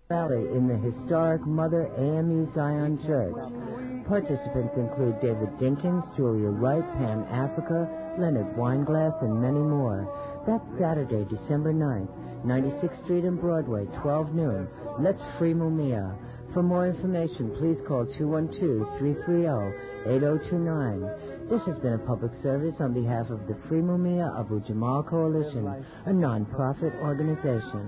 Rally in the historic Mother AME Zion Church. Participants include David Dinkins, Julia Wright, Pan Africa, Leonard Weinglass, and many more. That's Saturday, December 9th, 96th Street and Broadway, 12 noon. Let's free Mumia. For more information, please call 212-330-8029. This has been a public service on behalf of the Free Mumia Abu Jamal Coalition, a non-profit organization.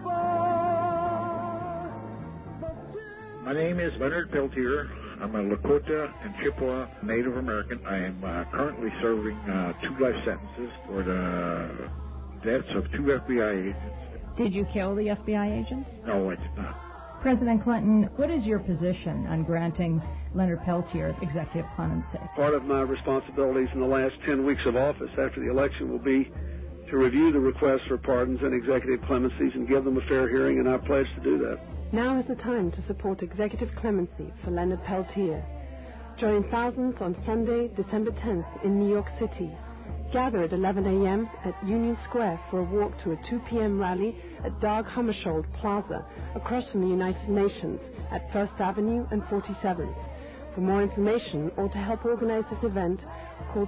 My name is Leonard Peltier. I'm a Lakota and Chippewa Native American. I am currently serving 2 life sentences for the deaths of 2 FBI agents. Did you kill the FBI agents? No, I did not. President Clinton, what is your position on granting Leonard Peltier executive clemency? Part of my responsibilities in the last 10 weeks of office after the election will be to review the requests for pardons and executive clemencies and give them a fair hearing, and I pledge to do that. Now is the time to support executive clemency for Leonard Peltier. Join thousands on Sunday, December 10th in New York City. Gather at 11 a.m. at Union Square for a walk to a 2 p.m. rally at Dag Hammarskjöld Plaza across from the United Nations at 1st Avenue and 47th. For more information or to help organize this event, call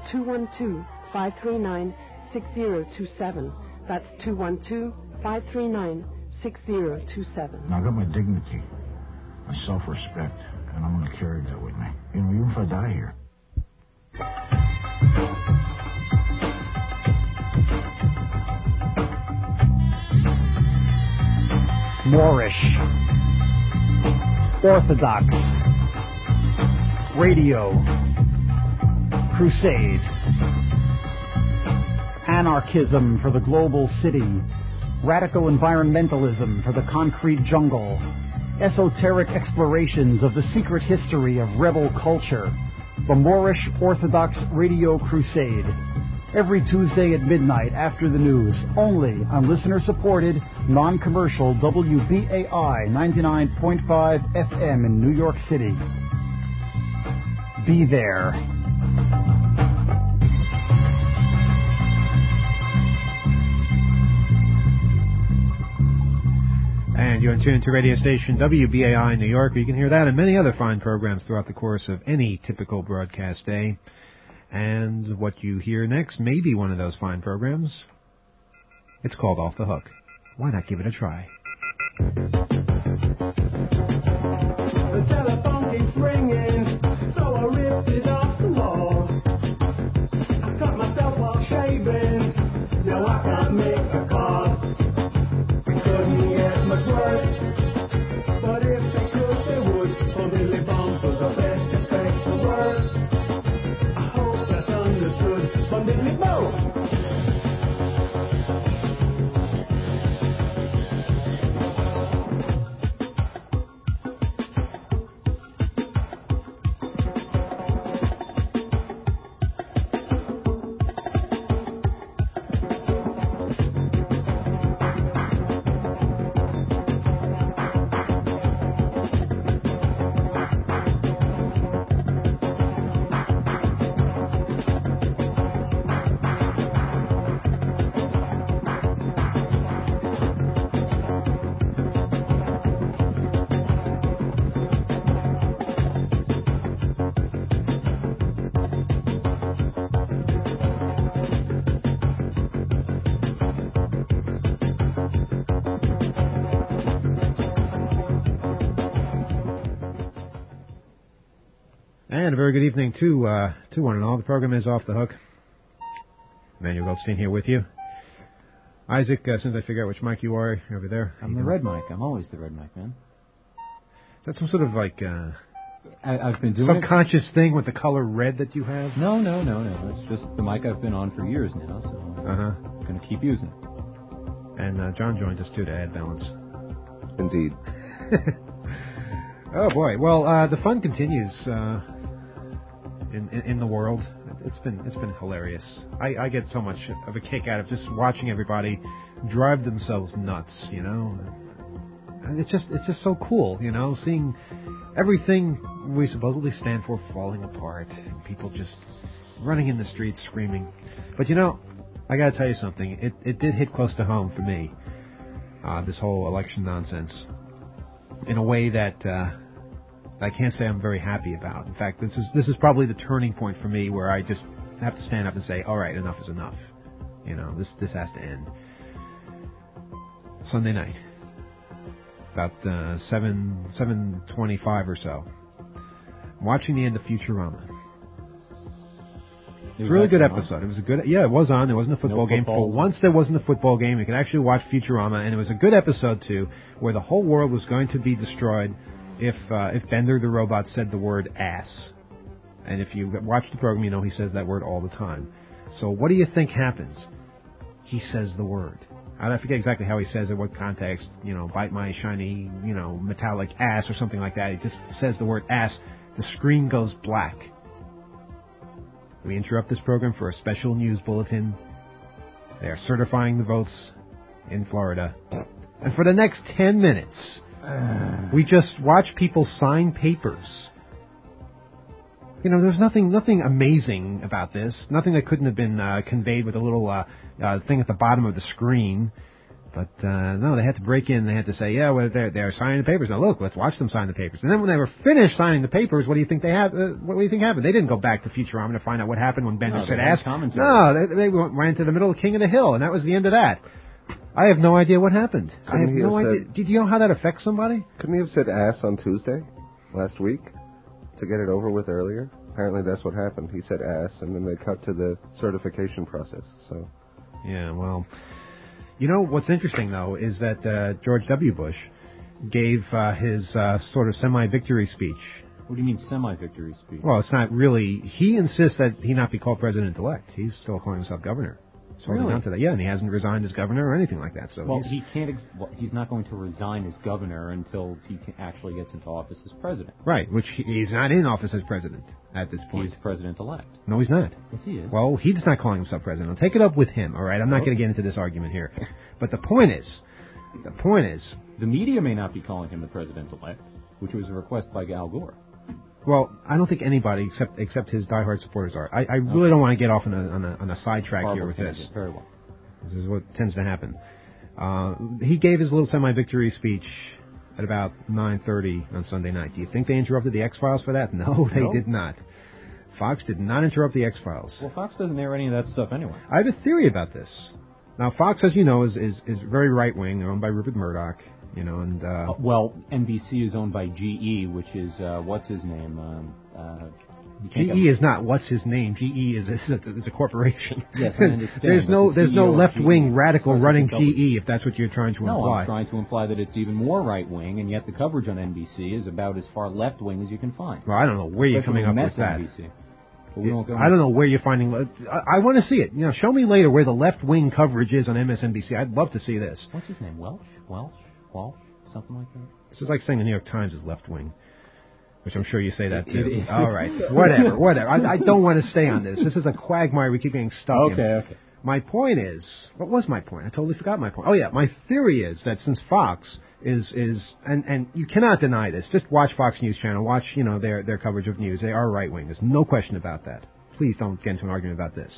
212-539-6027. That's 212-539-6027. Now, I got my dignity, my self-respect, and I'm going to carry that with me. You know, even if I die here. Moorish, Orthodox, Radio, Crusade, Anarchism for the global city, Radical environmentalism for the concrete jungle, esoteric explorations of the secret history of rebel culture, the Moorish Orthodox Radio Crusade. Every Tuesday at midnight after the news, only on listener-supported, non-commercial WBAI 99.5 FM in New York City. Be there. And you're tuned to radio station WBAI in New York, where you can hear that and many other fine programs throughout the course of any typical broadcast day. And what you hear next may be one of those fine programs. It's called Off the Hook. Why not give it a try? The telephone keeps ringing, so I ripped it off the wall. I cut myself while shaving, now I can't make a call. It couldn't get much worse, but if they could, they would. Oh, Billy Bombs was the best to fix the worst. I hope that's understood. From Billy Bombs. And a very good evening to one and all. The program is Off the Hook. Emmanuel Goldstein here with you. Isaac, as soon as I figure out which mic you are, you're over there. I'm the red mic. I'm always the red mic, man. Is that some sort of like I've been doing subconscious thing with the color red that you have? No. It's just the mic I've been on for years now, so I'm going to keep using it. And John joins us, too, to add balance. Indeed. Oh, boy. Well, the fun continues in the world. It's been hilarious. I get so much of a kick out of just watching everybody drive themselves nuts, you know. And it's just so cool, you know, seeing everything we supposedly stand for falling apart, and people just running in the streets screaming. But you know, I got to tell you something. It did hit close to home for me. This whole election nonsense. in a way that I can't say I'm very happy about. In fact, this is probably the turning point for me where I just have to stand up and say, all right, enough is enough. You know, this has to end. Sunday night, about 7:25 or so. I'm watching the end of Futurama. It was a really good episode. It was a good, it was on. There wasn't a football game. For once, there wasn't a football game. You could actually watch Futurama, and it was a good episode too, where the whole world was going to be destroyed if Bender the robot said the word ass. And if you watch the program, you know he says that word all the time. So what do you think happens? He says the word. I forget exactly how he says it, what context. You know, bite my shiny, metallic ass or something like that. He just says the word ass. The screen goes black. We interrupt this program for a special news bulletin. They are certifying the votes in Florida. And for the next 10 minutes, we just watch people sign papers. You know, there's nothing amazing about this. Nothing that couldn't have been conveyed with a little thing at the bottom of the screen. But no, they had to break in. They had to say, yeah, well, they're signing the papers. Now look, let's watch them sign the papers. And then when they were finished signing the papers, what do you think what do you think happened? They didn't go back to Futurama to find out what happened when Bender said ass. No, they ran to the middle of King of the Hill, and that was the end of that. I have no idea what happened. I have no idea. Did you know how that affects somebody? Couldn't he have said ass on Tuesday last week to get it over with earlier? Apparently that's what happened. He said ass, and then they cut to the certification process. So, yeah, well, you know what's interesting though is that George W. Bush gave his sort of semi-victory speech. What do you mean semi-victory speech? Well, it's not really. He insists that he not be called president-elect. He's still calling himself governor. So really? Down to that. Yeah, and he hasn't resigned as governor or anything like that. So well, he can't. He's not going to resign as governor until he actually gets into office as president. Right, which he's not in office as president at this point. He's president-elect. No, he's not. Yes, he is. Well, he's not calling himself president. I'll take it up with him. All right, I'm not going to get into this argument here. But the point is, the media may not be calling him the president-elect, which was a request by Al Gore. Well, I don't think anybody except his diehard supporters are. I really don't want to get off on a sidetrack here with this. Very well. This is what tends to happen. He gave his little semi-victory speech at about 9:30 on Sunday night. Do you think they interrupted the X-Files for that? No, they did not. Fox did not interrupt the X-Files. Well, Fox doesn't air any of that stuff anyway. I have a theory about this. Now, Fox, as you know, is very right-wing. They're owned by Rupert Murdoch. You know, and well, NBC is owned by GE, which is what's his name? GE is not what's his name. GE is a corporation. Yes, I understand. there's no left-wing radical running GE, if that's what you're trying to imply. No, I'm trying to imply that it's even more right-wing, and yet the coverage on NBC is about as far left-wing as you can find. Well, I don't know where you're coming up with that. NBC. I don't know where you're finding. I want to see it. You know, show me later where the left-wing coverage is on MSNBC. I'd love to see this. What's his name? Welsh, something like that. This is like saying the New York Times is left-wing, which I'm sure you say that too. All right, whatever. I don't want to stay on this. This is a quagmire we keep getting stuck in. Okay. My point is, what was my point? I totally forgot my point. Oh yeah, my theory is that since Fox is and you cannot deny this. Just watch Fox News Channel. Watch their coverage of news. They are right-wing. There's no question about that. Please don't get into an argument about this.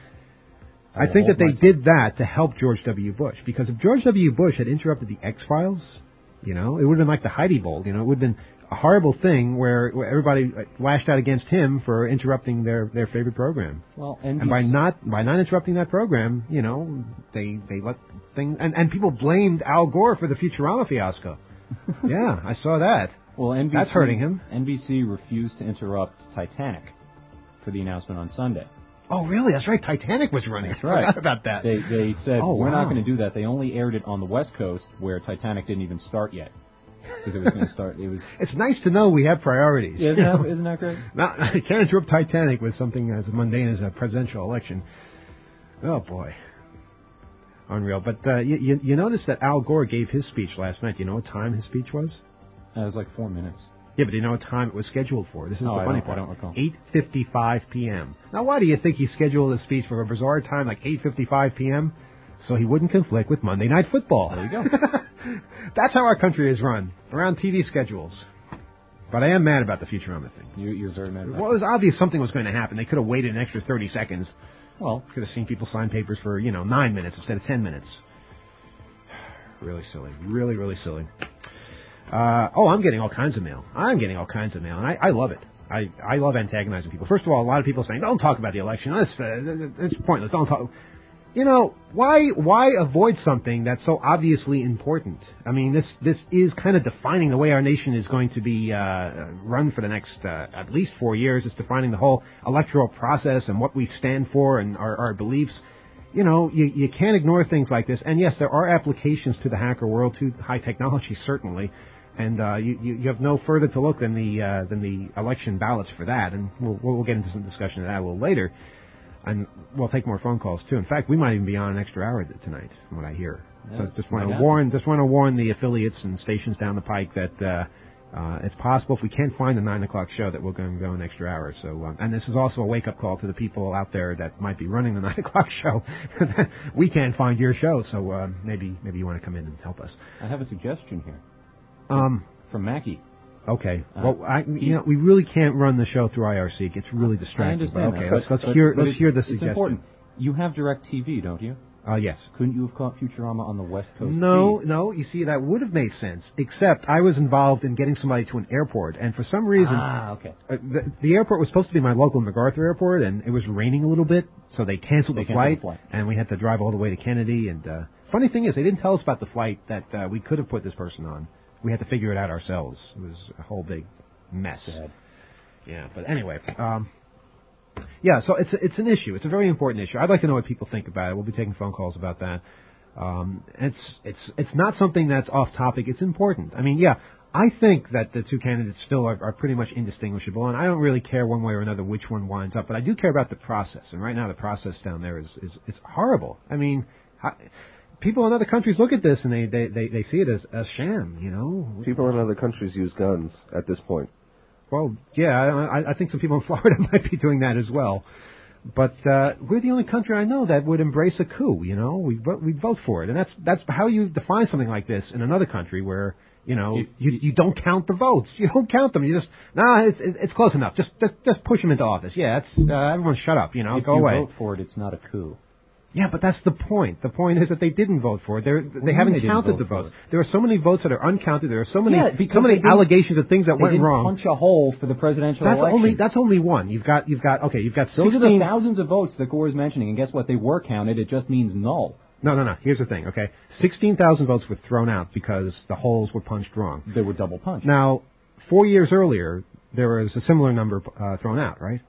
I think that they did that to help George W. Bush, because if George W. Bush had interrupted the X-Files, it would have been like the Heidi Bowl. It would have been a horrible thing where everybody lashed out against him for interrupting their favorite program. Well, and by not interrupting that program, they let things and people blamed Al Gore for the Futurama fiasco. Yeah, I saw that. Well, that's hurting him. NBC refused to interrupt Titanic for the announcement on Sunday. Oh, really? That's right. Titanic was running. That's right. I forgot about that. They said, we're not going to do that. They only aired it on the West Coast, where Titanic didn't even start yet. Because it was going to start. It's nice to know we have priorities. Yeah, isn't that great? I can't interrupt Titanic with something as mundane as a presidential election. Oh, boy. Unreal. But you notice that Al Gore gave his speech last night. Do you know what time his speech was? It was like 4 minutes. Yeah, but do you know what time it was scheduled for? This is the funny part. I don't recall. 8:55 p.m. Now, why do you think he scheduled his speech for a bizarre time like 8:55 p.m.? So he wouldn't conflict with Monday Night Football. There you go. That's how our country is run, around TV schedules. But I am mad about the Futurama thing. You're very mad about it. Well, it was obvious something was going to happen. They could have waited an extra 30 seconds. Well, could have seen people sign papers for, 9 minutes instead of 10 minutes. Really silly. Really, really silly. I'm getting all kinds of mail. I'm getting all kinds of mail, and I love it. I love antagonizing people. First of all, a lot of people are saying, don't talk about the election. It's pointless. Don't talk. You know, why avoid something that's so obviously important? I mean, this is kind of defining the way our nation is going to be run for the next at least 4 years. It's defining the whole electoral process and what we stand for and our beliefs. You know, you can't ignore things like this. And yes, there are applications to the hacker world, to high technology, certainly. And you have no further to look than the election ballots for that. And we'll get into some discussion of that a little later. And we'll take more phone calls too. In fact, we might even be on an extra hour tonight, from what I hear. Yeah, so just want to warn the affiliates and stations down the pike that it's possible if we can't find the 9 o'clock show that we're going to go an extra hour. So, and this is also a wake up call to the people out there that might be running the 9 o'clock show. We can't find your show, so maybe you want to come in and help us. I have a suggestion here. From Mackie. Okay. Well, we really can't run the show through IRC. It gets really distracting. I understand. Okay, let's hear the suggestion. It's important. You have DirecTV, don't you? Yes. Couldn't you have caught Futurama on the West Coast? No. feed? You see, that would have made sense. Except I was involved in getting somebody to an airport, and for some reason, okay. The airport was supposed to be my local MacArthur airport, and it was raining a little bit, so they canceled the flight, and we had to drive all the way to Kennedy. And funny thing is, they didn't tell us about the flight that we could have put this person on. We had to figure it out ourselves. It was a whole big mess. Sad. Yeah, but anyway, yeah. So it's an issue. It's a very important issue. I'd like to know what people think about it. We'll be taking phone calls about that. It's not something that's off topic. It's important. I mean, yeah, I think that the two candidates still are pretty much indistinguishable, and I don't really care one way or another which one winds up. But I do care about the process. And right now, the process down there is horrible. I mean. People in other countries look at this and they see it as a sham, you know. People in other countries use guns at this point. Well, yeah, I think some people in Florida might be doing that as well. But we're the only country I know that would embrace a coup, you know. We'd vote for it. And that's how you define something like this in another country where, you know, you don't count the votes. You don't count them. You just, it's close enough. Just push them into office. Yeah, everyone shut up, you know, go away. If you vote for it, it's not a coup. Yeah, but that's the point. The point is that they didn't vote for it. They haven't counted the votes. There are so many votes that are uncounted. There are so many allegations of things that went wrong. They didn't punch a hole for the presidential election. That's only one. You've got 16. Those are the thousands of votes that Gore is mentioning, and guess what? They were counted. It just means null. No. Here's the thing, okay? 16,000 votes were thrown out because the holes were punched wrong. They were double punched. Now, 4 years earlier, there was a similar number thrown out, right?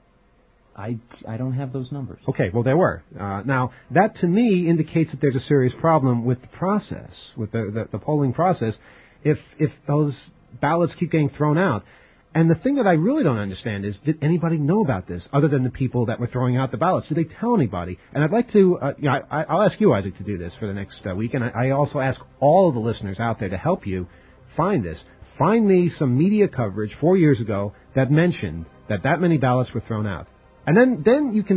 I don't have those numbers. Okay, well, there were. Now, that to me indicates that there's a serious problem with the process, with the polling process, if those ballots keep getting thrown out. And the thing that I really don't understand is, did anybody know about this other than the people that were throwing out the ballots? Did they tell anybody? And I'd like to, I'll ask you, Isaac, to do this for the next week. And I also ask all of the listeners out there to help you find this. Find me some media coverage 4 years ago that mentioned that many ballots were thrown out. And then you can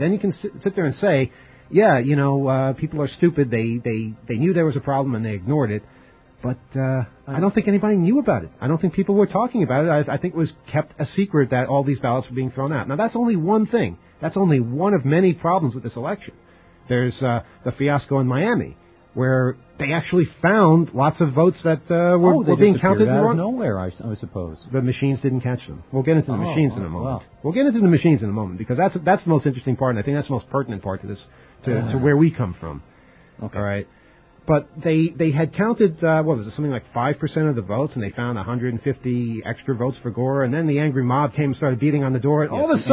sit there and say, yeah, you know, people are stupid. They knew there was a problem and they ignored it. But I don't think anybody knew about it. I don't think people were talking about it. I think it was kept a secret that all these ballots were being thrown out. Now, that's only one thing. That's only one of many problems with this election. There's the fiasco in Miami, where they actually found lots of votes that were being counted out of nowhere, I suppose. The machines didn't catch them. We'll get into the machines in a moment. Well. We'll get into the machines in a moment, because that's the most interesting part, and I think that's the most pertinent part to this, to where we come from. Okay. All right. But they had counted, something like 5% of the votes, and they found 150 extra votes for Gore, and then the angry mob came and started beating on the door, and all of a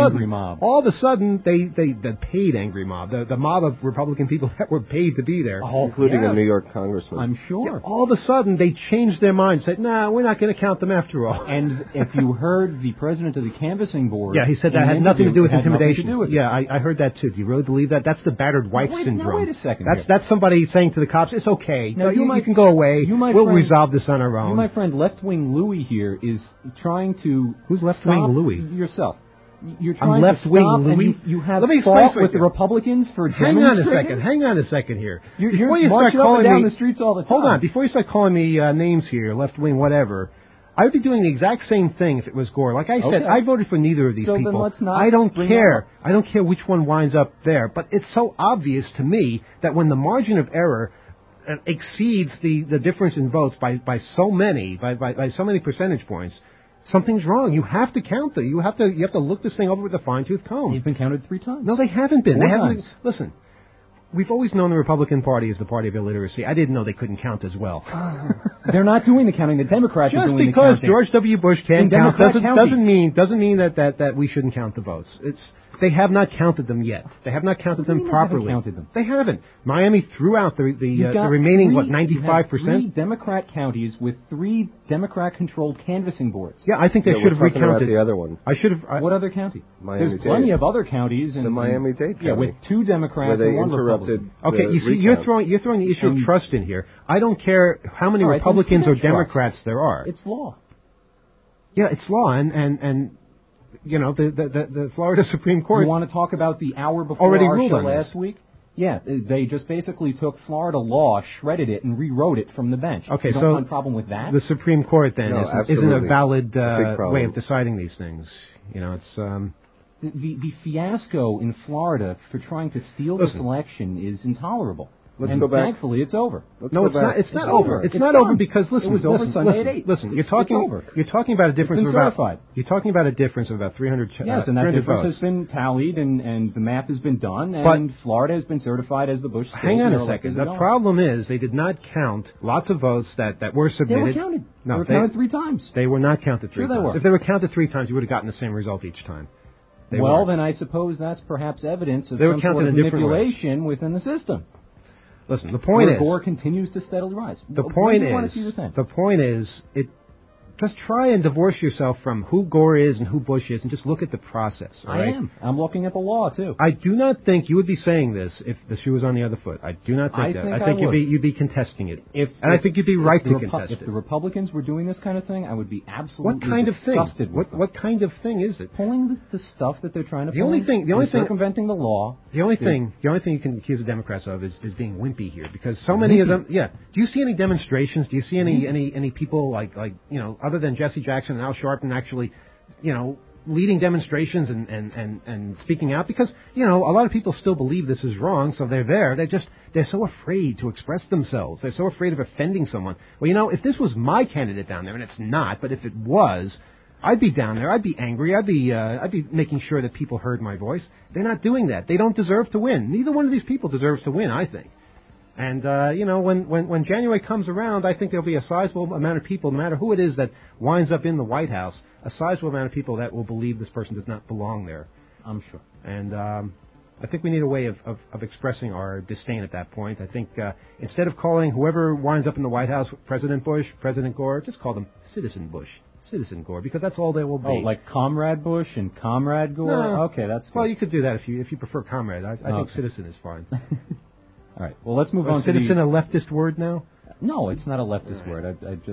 sudden, the paid angry mob, the mob of Republican people that were paid to be there. Including a New York congressman. I'm sure. Yeah, all of a sudden, they changed their mind, said, we're not going to count them after all. And if you heard the president of the canvassing board... Yeah, he said that had nothing to do with intimidation. I heard that, too. Do you really believe that? That's the battered wife syndrome. Wait a second. That's somebody saying to the cops, it's okay. No, you can go away. We'll resolve this on our own. My friend Left-Wing Louie here is trying to... Who's Left-Wing Louie? Yourself. You're trying to stop, and you have fought with the Republicans for demonstrating? Hang on a second here. You're marching up and down the streets all the time. Hold on. Before you start calling me names here, left-wing, whatever, I would be doing the exact same thing if it was Gore. Like I said, I voted for neither of these people. Then let's not I don't care. I don't care which one winds up there. But it's so obvious to me that when the margin of error exceeds the difference in votes by so many percentage points, something's wrong. You have to count them. You have to look this thing over with a fine-tooth comb. They've been counted 3 times. No, they haven't been. 4 They haven't times. been. Listen, we've always known the Republican Party is the party of illiteracy. I didn't know they couldn't count as well. They're not doing the counting. The Democrats are Just doing because the counting. George W. Bush can't In count Democrat doesn't mean that we shouldn't count the votes. They have not counted them yet. They have not counted them properly. They haven't counted them. They haven't. Miami threw out the You've got remaining 3 95%. Democrat counties with 3 Democrat-controlled canvassing boards. Yeah, I think they should have we're talking about recounted the other one. I should have. What other county? Miami-Dade. There's plenty of other counties. The Miami-Dade county. Yeah, with 2 Democrats where they and 1 interrupted. Republican. Okay, you see, you're throwing the issue of trust in here. I don't care how many All right, Republicans then or forget Democrats there are. It's law. Yeah, it's law, and you know the Florida Supreme Court. You want to talk about the hour before already our ruled show on this. last week? Yeah, they just basically took Florida law, shredded it, and rewrote it from the bench. Okay, you don't so find a problem with that? The Supreme Court then No, isn't a absolutely. valid Big problem. way of deciding these things. You know, it's. The fiasco in Florida for trying to steal this election is intolerable. Let's and go back. Thankfully, it's over. No, it's not. It's not over. It's not done. over because listen. It was over listen, Sunday listen, at 8. Listen, It's over. You're talking about a difference been of about. certified. You're talking about a difference of about 300. Yes, and that 300 difference votes. has been tallied, and the math has been done, But- and Florida has been certified as the Bush state. Hang on and a their second. electors The are going. problem is they did not count lots of votes that were They submitted. were counted. No, they were counted 3 times. They were not counted 3 Sure they times. were. If they were counted 3 times, you would have gotten the same result each time. They Well, weren't. then I suppose that's perhaps evidence of They were some sort counted of in different ways. manipulation within the system. Listen, the point where is. Gore continues to steadily rise. The When point do you want to is. see this end? The point is. Just try and divorce yourself from who Gore is and who Bush is, and just look at the process. All right? I am. I'm looking at the law too. I do not think you would be saying this if the shoe was on the other foot. I do not think I that. think I think I would. you'd be contesting it. I think you'd be right to contest If it. the Republicans were doing this kind of thing, I would be absolutely What kind of thing? disgusted with them. What kind of thing is it? Pulling the stuff that they're trying to The pull. only thing- circumventing the law. The only thing you can accuse the Democrats of is being wimpy here, because so many of them. Yeah. Do you see any demonstrations? Do you see any people like other than Jesse Jackson and Al Sharpton actually, leading demonstrations and speaking out? Because a lot of people still believe this is wrong, so they're there. They're so afraid to express themselves. They're so afraid of offending someone. Well, if this was my candidate down there, and it's not, but if it was, I'd be down there. I'd be angry. I'd be making sure that people heard my voice. They're not doing that. They don't deserve to win. Neither one of these people deserves to win, I think. And when January comes around, I think there'll be a sizable amount of people, no matter who it is that winds up in the White House, a sizable amount of people that will believe this person does not belong there. I'm sure. And I think we need a way of expressing our disdain at that point. I think instead of calling whoever winds up in the White House President Bush, President Gore, just call them Citizen Bush, Citizen Gore, because that's all they will be. Oh, like Comrade Bush and Comrade Gore? No. Okay, that's good. Well, you could do that if you prefer Comrade. I think Okay. Citizen is fine. All right. Well, let's move Is on to Citizen a leftist word now? No, it's not a leftist word.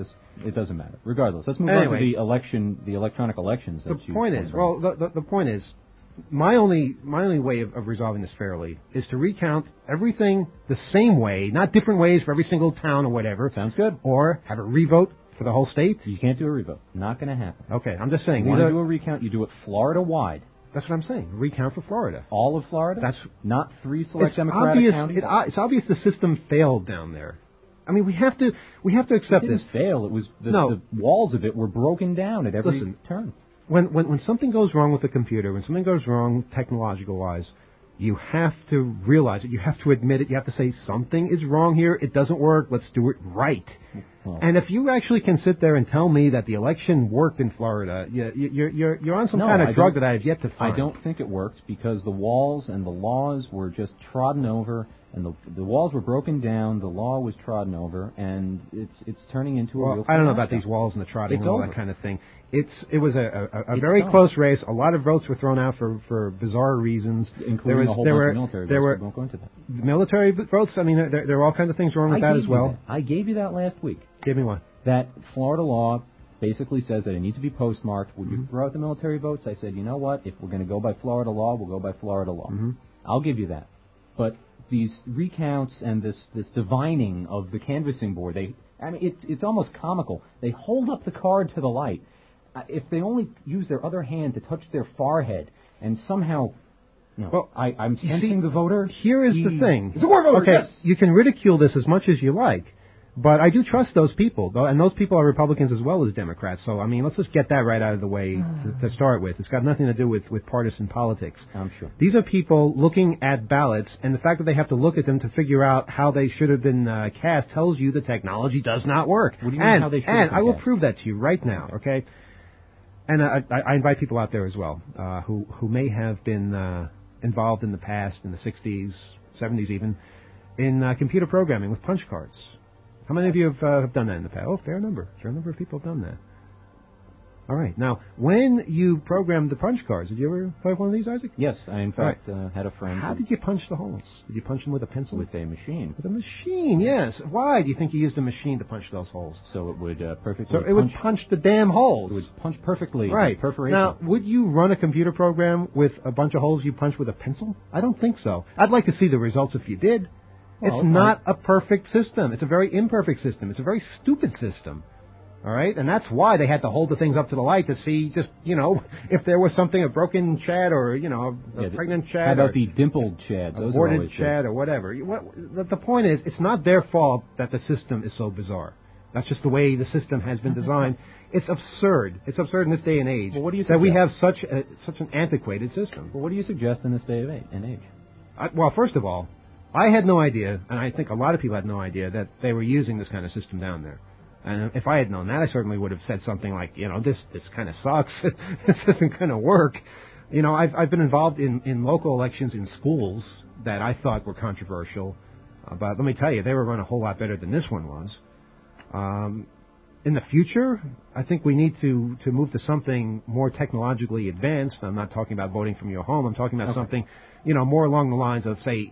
It doesn't matter. Regardless, let's move Anyway. on to the election, the electronic elections. The point is, the point is, my only way of resolving this fairly is to recount everything the same way, not different ways for every single town or whatever. Sounds good. Or have a revote for the whole state. You can't do a revote. Not going to happen. Okay, I'm just saying. You want to do a recount? You do it Florida-wide. That's what I'm saying. Recount for Florida. All of Florida? That's not 3 select it's Democratic obvious, counties? It's obvious the system failed down there. I mean, we have to accept It this. didn't fail. It was the walls of it were broken down at every turn. When something goes wrong with the computer, when something goes wrong technological-wise, you have to realize it. You have to admit it. You have to say something is wrong here. It doesn't work. Let's do it right. And if you actually can sit there and tell me that the election worked in Florida, you're on some kind of drug that I have yet to find. I don't think it worked because the walls and the laws were just trodden over, and the walls were broken down. The law was trodden over, and it's turning into a real. I don't know about these walls and the trotting and all that kind of thing. It was a very done. close race. A lot of votes were thrown out for bizarre reasons. Including a whole bunch of military votes. We won't go into that. Military votes. I mean, there are all kinds of things wrong with that as well. I gave you that last week. Give me one. That Florida law basically says that it needs to be postmarked. Would you throw out the military votes? I said, you know what? If we're going to go by Florida law, we'll go by Florida law. I'll give you that. But these recounts and this divining of the canvassing board, it's almost comical. They hold up the card to the light. If they only use their other hand to touch their forehead and somehow No. Well, I'm you sensing see, the voter. Here is the thing. He's a war voter, okay, yes. you can ridicule this as much as you like, but I do trust those people, and those people are Republicans as well as Democrats. So, I mean, let's just get that right out of the way to start with. It's got nothing to do with partisan politics. I'm sure. These are people looking at ballots, and the fact that they have to look at them to figure out how they should have been cast tells you the technology does not work. What do you mean how they should have been I will cast? prove that to you right now, okay? And I invite people out there as well who may have been involved in the past, in the 60s, 70s even, in computer programming with punch cards. How many of you have done that in the past? Oh, fair number. Fair number of people have done that. All right. Now, when you programmed the punch cards, did you ever play with one of these, Isaac? Yes, I in fact had a friend. How did you punch the holes? Did you punch them with a pencil? With a machine. With a machine, yes. Why do you think you used a machine to punch those holes? So it would perfectly. So it would punch the damn holes. It would punch perfectly. Right. Perforation. Now, would you run a computer program with a bunch of holes you punch with a pencil? I don't think so. I'd like to see the results if you did. Well, it's not a perfect system. It's a very imperfect system. It's a very stupid system. All right? And that's why they had to hold the things up to the light to see just, if there was something, a broken Chad or, a pregnant Chad. How about the dimpled Chads? Those aborted Chad or whatever. The point is, it's not their fault that the system is so bizarre. That's just the way the system has been designed. It's absurd. It's absurd in this day and age well, what do you that we have suggest? such an antiquated system. Well, what do you suggest in this day and age? Well, first of all, I had no idea, and I think a lot of people had no idea, that they were using this kind of system down there. And if I had known that, I certainly would have said something like, this kind of sucks. This isn't going to work. I've been involved in local elections in schools that I thought were controversial. But let me tell you, they were run a whole lot better than this one was. In the future, I think we need to move to something more technologically advanced. I'm not talking about voting from your home. I'm talking about something, more along the lines of, say,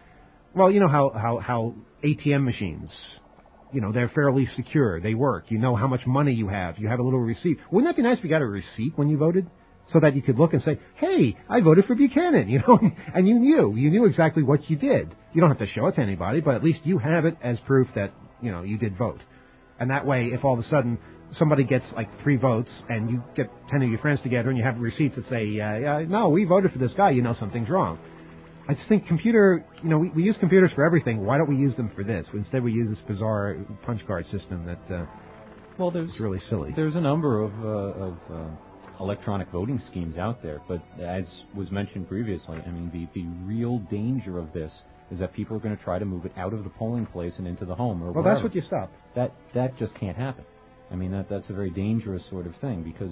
how ATM machines, they're fairly secure. They work. You know how much money you have. You have a little receipt. Wouldn't that be nice if you got a receipt when you voted? So that you could look and say, hey, I voted for Buchanan, and you knew exactly what you did. You don't have to show it to anybody, but at least you have it as proof that, you did vote. And that way, if all of a sudden somebody gets like 3 votes and you get 10 of your friends together and you have receipts that say, no, we voted for this guy, something's wrong. I just think we use computers for everything. Why don't we use them for this? Instead, we use this bizarre punch card system that it's really silly. There's a number of electronic voting schemes out there, but as was mentioned previously, I mean, the real danger of this is that people are going to try to move it out of the polling place and into the home or wherever. That's what you stop. That just can't happen. I mean, that's a very dangerous sort of thing because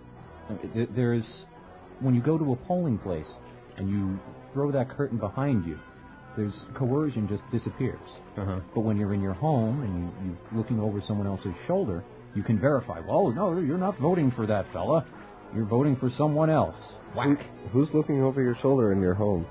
there's when you go to a polling place and you throw that curtain behind you, there's coercion just disappears. But when you're in your home and you're looking over someone else's shoulder, you can verify, well, no, you're not voting for that fella. You're voting for someone else. Whack. Who's looking over your shoulder in your home?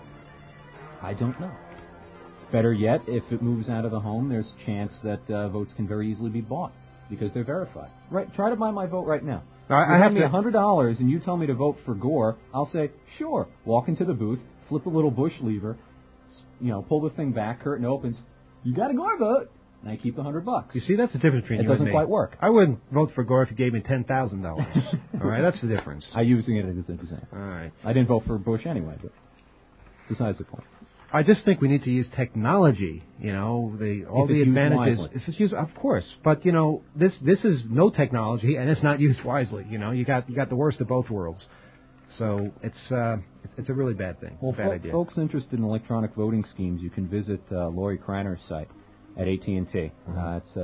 I don't know. Better yet, if it moves out of the home, there's a chance that votes can very easily be bought because they're verified. Right? Try to buy my vote right now. I have me $100 and you tell me to vote for Gore. I'll say, sure. Walk into the booth, flip the little Bush lever, pull the thing back, curtain opens. You got a Gore vote. And I keep the $100. You see, that's the difference between you and me. It doesn't quite work. I wouldn't vote for Gore if he gave me $10,000. All right, that's the difference. I'm using it as an example. All right. I didn't vote for Bush anyway, but besides the point. I just think we need to use technology. All the advantages. If it's used, of course. But this is no technology, and it's not used wisely. You got the worst of both worlds. So it's a really bad thing. Well, bad idea. Folks interested in electronic voting schemes, you can visit Lori Kraner's site at AT&T. It's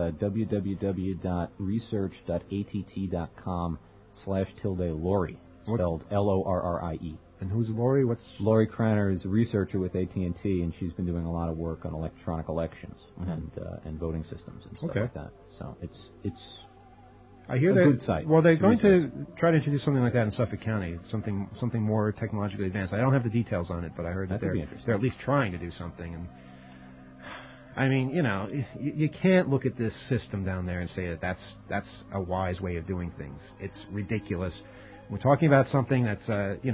www.research.att.com/Lori, spelled Lorrie. And who's Lori? Lori Kraner is a researcher with AT&T, and she's been doing a lot of work on electronic elections and voting systems and stuff like that. So it's I hear a good site. Well, they're going to try to introduce something like that in Suffolk County, something more technologically advanced. I don't have the details on it, but I heard that they're at least trying to do something. And I mean, you can't look at this system down there and say that's a wise way of doing things. It's ridiculous. We're talking about something that's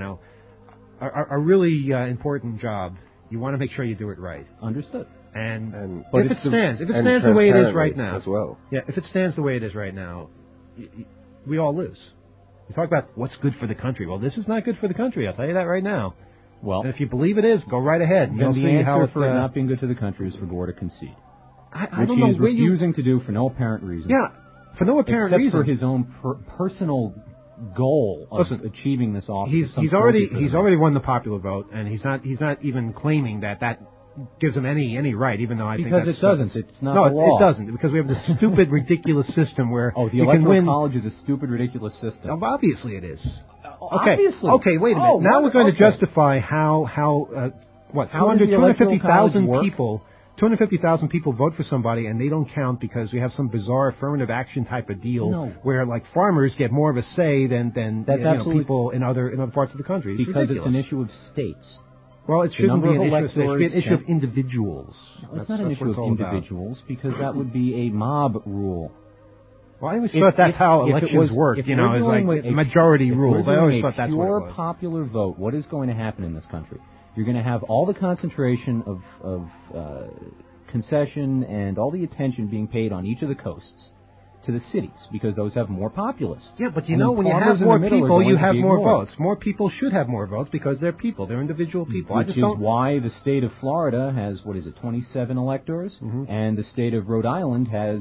a really important job. You want to make sure you do it right. Understood. And if it stands the way it is right now, as well. Yeah, if it stands the way it is right now, we all lose. You talk about what's good for the country. Well, this is not good for the country. I'll tell you that right now. Well, and if you believe it is, go right ahead. Then You'll the see answer how for it not being good to the country is for Gore to concede. I which don't know he is where refusing to do for no apparent reason. Yeah, for no apparent except reason. for his own personal goal of achieving this office. He's already won the popular vote, and he's not even claiming that gives him any right, even though I think because that's, it doesn't. It's not no, the law. it doesn't, because we have this stupid, ridiculous system where the you Electoral can win. College is a stupid, ridiculous system. Oh, obviously it is. Obviously. Okay, wait a minute. Now we're going to justify how 250,000 people. 250,000 people vote for somebody and they don't count because we have some bizarre affirmative action type of deal where like farmers get more of a say than people in other parts of the country. It's because ridiculous. it's an issue of states. Well, it shouldn't be an issue of states. It should be an issue of and- individuals. No, it's not an issue of individuals because that would be a mob rule. Well, I always thought that's how elections work. If You know, we're it's doing like a majority if rule. we're I doing always a thought that's what it pure was. popular vote, what is going to happen in this country? You're going to have all the concentration of concession and all the attention being paid on each of the coasts to the cities because those have more populace. Yeah, but And when you farmers have in the more middle are people, going you to have be more ignored. votes. More people should have more votes because they're people. They're individual people. Which is why the state of Florida has, 27 electors, and the state of Rhode Island has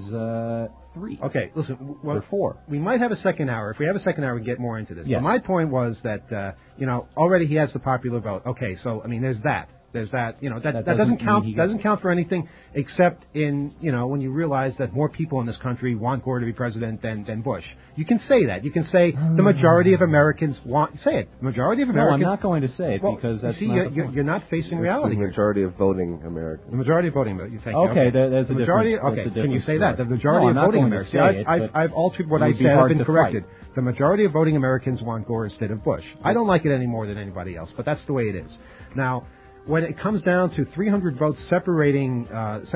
3. Okay, listen. Or 4. We might have a second hour. If we have a second hour, we can get more into this. Yes. But my point was that, already he has the popular vote. Okay, so, there's that. There's that, that doesn't count. Doesn't count for anything except in, when you realize that more people in this country want Gore to be president than Bush. You can say that. You can say the majority of Americans say it. The majority of Americans. No, I'm not going to say it because that's not the point. You're not facing reality. The majority of voting Americans. The majority of voting Americans. Okay, there's the a majority. difference. Okay, That's a can you say different that? The story. majority No, of voting I'm not Americans. going to say it, I've altered what it I would be said. I've hard been to corrected. fight. The majority of voting Americans want Gore instead of Bush. I don't like it any more than anybody else, but that's the way it is. Now, when it comes down to 300 votes separating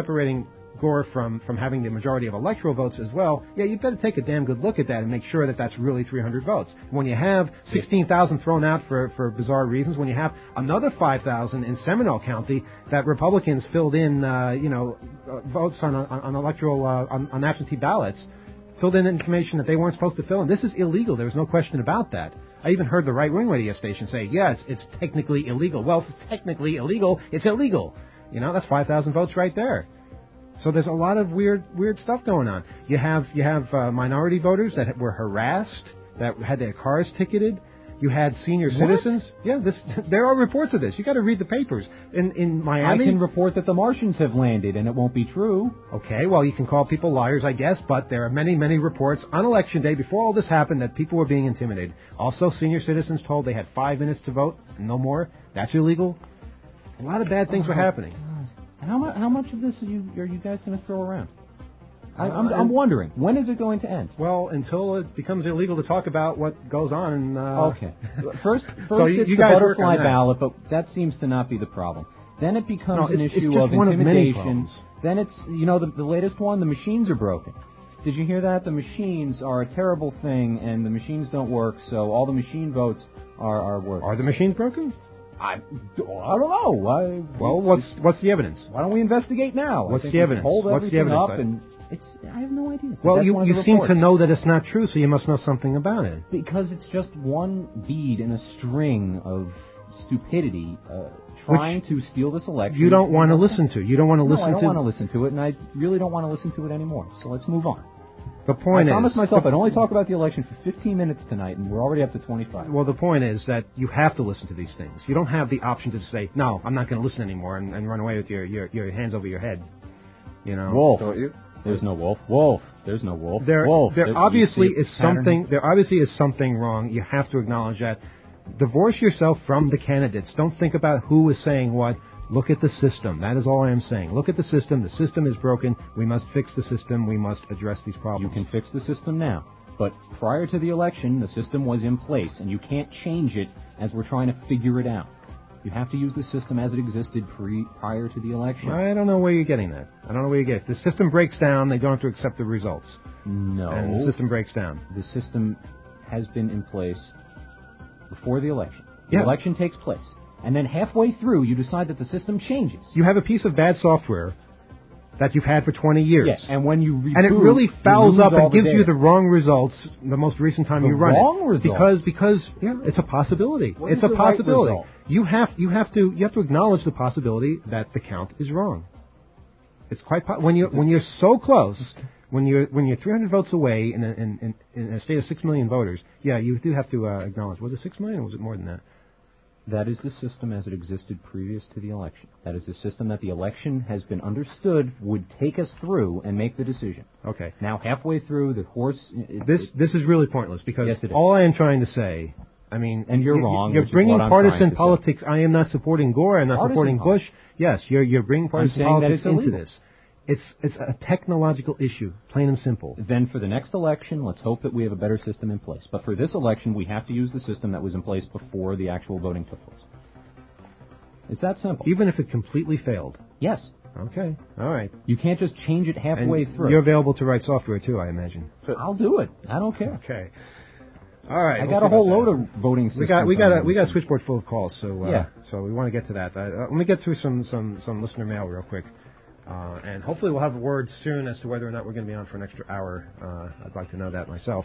Gore from having the majority of electoral votes as well, you better take a damn good look at that and make sure that that's really 300 votes. When you have 16,000 thrown out for bizarre reasons, when you have another 5,000 in Seminole County that Republicans filled in, votes on electoral on absentee ballots, filled in information that they weren't supposed to fill in. This is illegal. There's no question about that. I even heard the right-wing radio station say, it's technically illegal. Well, if it's technically illegal, it's illegal. That's 5,000 votes right there. So there's a lot of weird stuff going on. You have minority voters that were harassed, that had their cars ticketed. You had senior citizens. Yeah, there are reports of this. You got to read the papers. In Miami, I can report that the Martians have landed, and it won't be true. Okay, well, you can call people liars, I guess, but there are many, many reports on Election Day, before all this happened, that people were being intimidated. Also, senior citizens told they had 5 minutes to vote, no more. That's illegal. A lot of bad things were happening. How much of this are you guys going to throw around? I'm wondering, when is it going to end? Well, until it becomes illegal to talk about what goes on. Okay. First so it's you the guys butterfly that. ballot, but that seems to not be the problem. Then it becomes an issue it's of one intimidation. Of many problems. Then it's, the latest one, the machines are broken. Did you hear that? The machines are a terrible thing, and the machines don't work, so all the machine votes are worthless. Are the machines broken? I don't know. Well, what's the evidence? Why don't we investigate now? What's the evidence? Hold What's the everything evidence? up and I have no idea. Well, That's you one of the seem reports. to know that it's not true, so you must know something about it. Because it's just one bead in a string of stupidity trying to steal this election. You don't want to listen to. You don't want to listen to. I don't want to listen to it, and I really don't want to listen to it anymore. So let's move on. The point I promised myself I'd only talk about the election for 15 minutes tonight, and we're already up to 25. Well, the point is that you have to listen to these things. You don't have the option to say, no, I'm not going to listen anymore, and run away with your hands over your head. Wolf. Don't you? There's no wolf. Wolf. There's no wolf. There Wolf. obviously is something. There obviously is something wrong. You have to acknowledge that. Divorce yourself from the candidates. Don't think about who is saying what. Look at the system. That is all I am saying. Look at the system. The system is broken. We must fix the system. We must address these problems. You can fix the system now. But prior to the election, the system was in place, and you can't change it as we're trying to figure it out. You have to use the system as it existed prior to the election. I don't know where you're getting that. I don't know where you get it. The system breaks down. They don't have to accept the results. No. And the system breaks down. The system has been in place before the election. The Yeah. election takes place. And then halfway through, you decide that the system changes. You have a piece of bad software that you've had for 20 years. Yes, and when you reboot, and it really fouls up and gives you data. the wrong results the most recent time you run wrong it. results? Because it's a possibility. What It's is a the right possibility. result? you have to acknowledge the possibility that the count is wrong. It's quite when you're so close, when you're 300 votes away in a state of 6 million voters. Yeah, you do have to acknowledge. Was it 6 million or was it more than that? That is the system as it existed previous to the election. That is the system that the election has been understood would take us through and make the decision. Okay. Now, halfway through, the horse... This is really pointless because yes, it is. All I am trying to say... I mean... And you're wrong. You're bringing partisan politics. I am not supporting Gore. I'm not supporting Bush. Yes, you're bringing partisan politics into this. It's a technological issue, plain and simple. Then for the next election, let's hope that we have a better system in place. But for this election, we have to use the system that was in place before the actual voting took place. It's that simple. Even if it completely failed? Yes. Okay. All right. You can't just change it halfway through. You're available to write software, too, I imagine. I'll do it. I don't care. Okay. All right. I got a whole load of voting systems. We got a switchboard full of calls, so yeah. So we want to get to that. Let me get through some listener mail real quick. And hopefully we'll have word soon as to whether or not we're going to be on for an extra hour. I'd like to know that myself.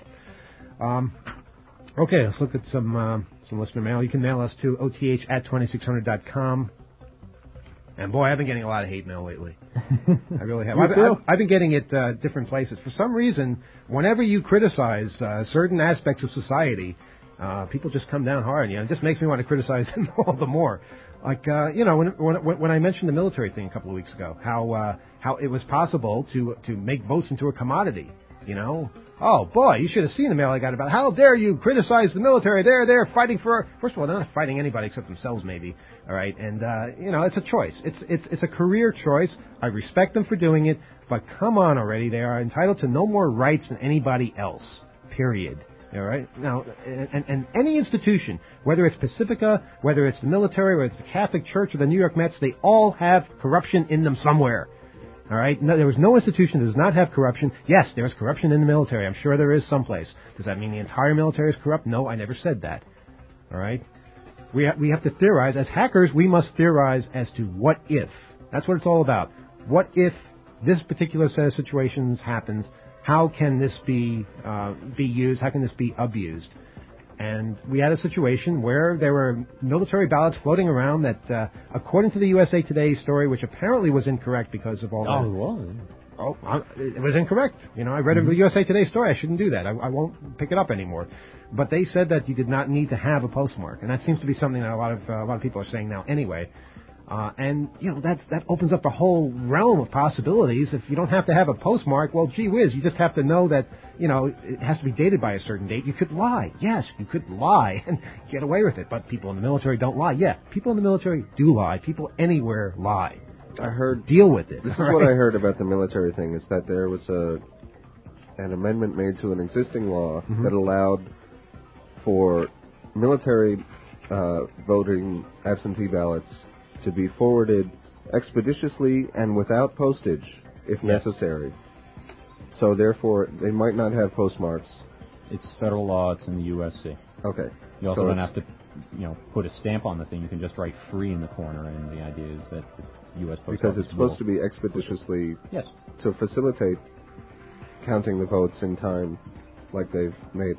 Okay, let's look at some listener mail. You can mail us to oth@2600.com. And boy, I've been getting a lot of hate mail lately. I really have. I've been getting it different places. For some reason, whenever you criticize certain aspects of society, people just come down hard on you. It just makes me want to criticize them all the more. Like, when I mentioned the military thing a couple of weeks ago, how it was possible to make votes into a commodity, Oh, boy, you should have seen the mail I got about how dare you criticize the military. They're fighting for... First of all, they're not fighting anybody except themselves, maybe. All right? And, it's a choice. It's a career choice. I respect them for doing it. But come on already. They are entitled to no more rights than anybody else. Period. All right? Now, and any institution, whether it's Pacifica, whether it's the military, whether it's the Catholic Church or the New York Mets, they all have corruption in them somewhere. All right? No, there was no institution that does not have corruption. Yes, there is corruption in the military. I'm sure there is someplace. Does that mean the entire military is corrupt? No, I never said that. All right? We have to theorize. As hackers, we must theorize as to what if. That's what it's all about. What if this particular set of situations happens? How can this be used? How can this be abused? And we had a situation where there were military ballots floating around that, according to the USA Today story, which apparently was incorrect because of all it was incorrect. I read a USA Today story. I shouldn't do that. I won't pick it up anymore. But they said that you did not need to have a postmark, and that seems to be something that a lot of people are saying now anyway. And that opens up the whole realm of possibilities. If you don't have to have a postmark, well, gee whiz, you just have to know that, it has to be dated by a certain date. You could lie. Yes, you could lie and get away with it. But people in the military don't lie. Yeah, people in the military do lie. People anywhere lie. Deal with it. This is what I heard about the military thing, is that there was an amendment made to an existing law that allowed for military voting absentee ballots to be forwarded expeditiously and without postage, if necessary. So, therefore, they might not have postmarks. It's federal law. It's in the USC. Okay. You also don't have to, put a stamp on the thing. You can just write free in the corner, and the idea is that the U.S. Post Because it's supposed to be expeditiously... Yes. To facilitate counting the votes in time like they've made.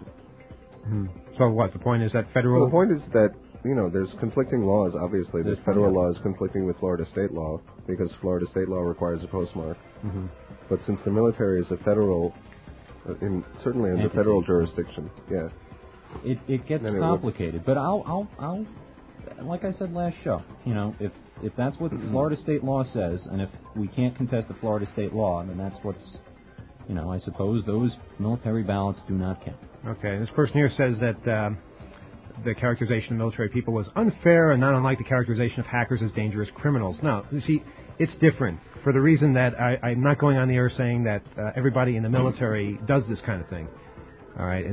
So what? The point is that federal... So the point is that there's conflicting laws, obviously. The federal law is conflicting with Florida state law because Florida state law requires a postmark. But since the military is a federal, certainly in the federal jurisdiction, yeah. It gets complicated. But I'll like I said last show, if that's what Florida state law says, and if we can't contest the Florida state law, then that's what's, I suppose those military ballots do not count. Okay, this person here says that the characterization of military people was unfair and not unlike the characterization of hackers as dangerous criminals. Now, you see, it's different for the reason that I'm not going on the air saying that everybody in the military does this kind of thing. All right,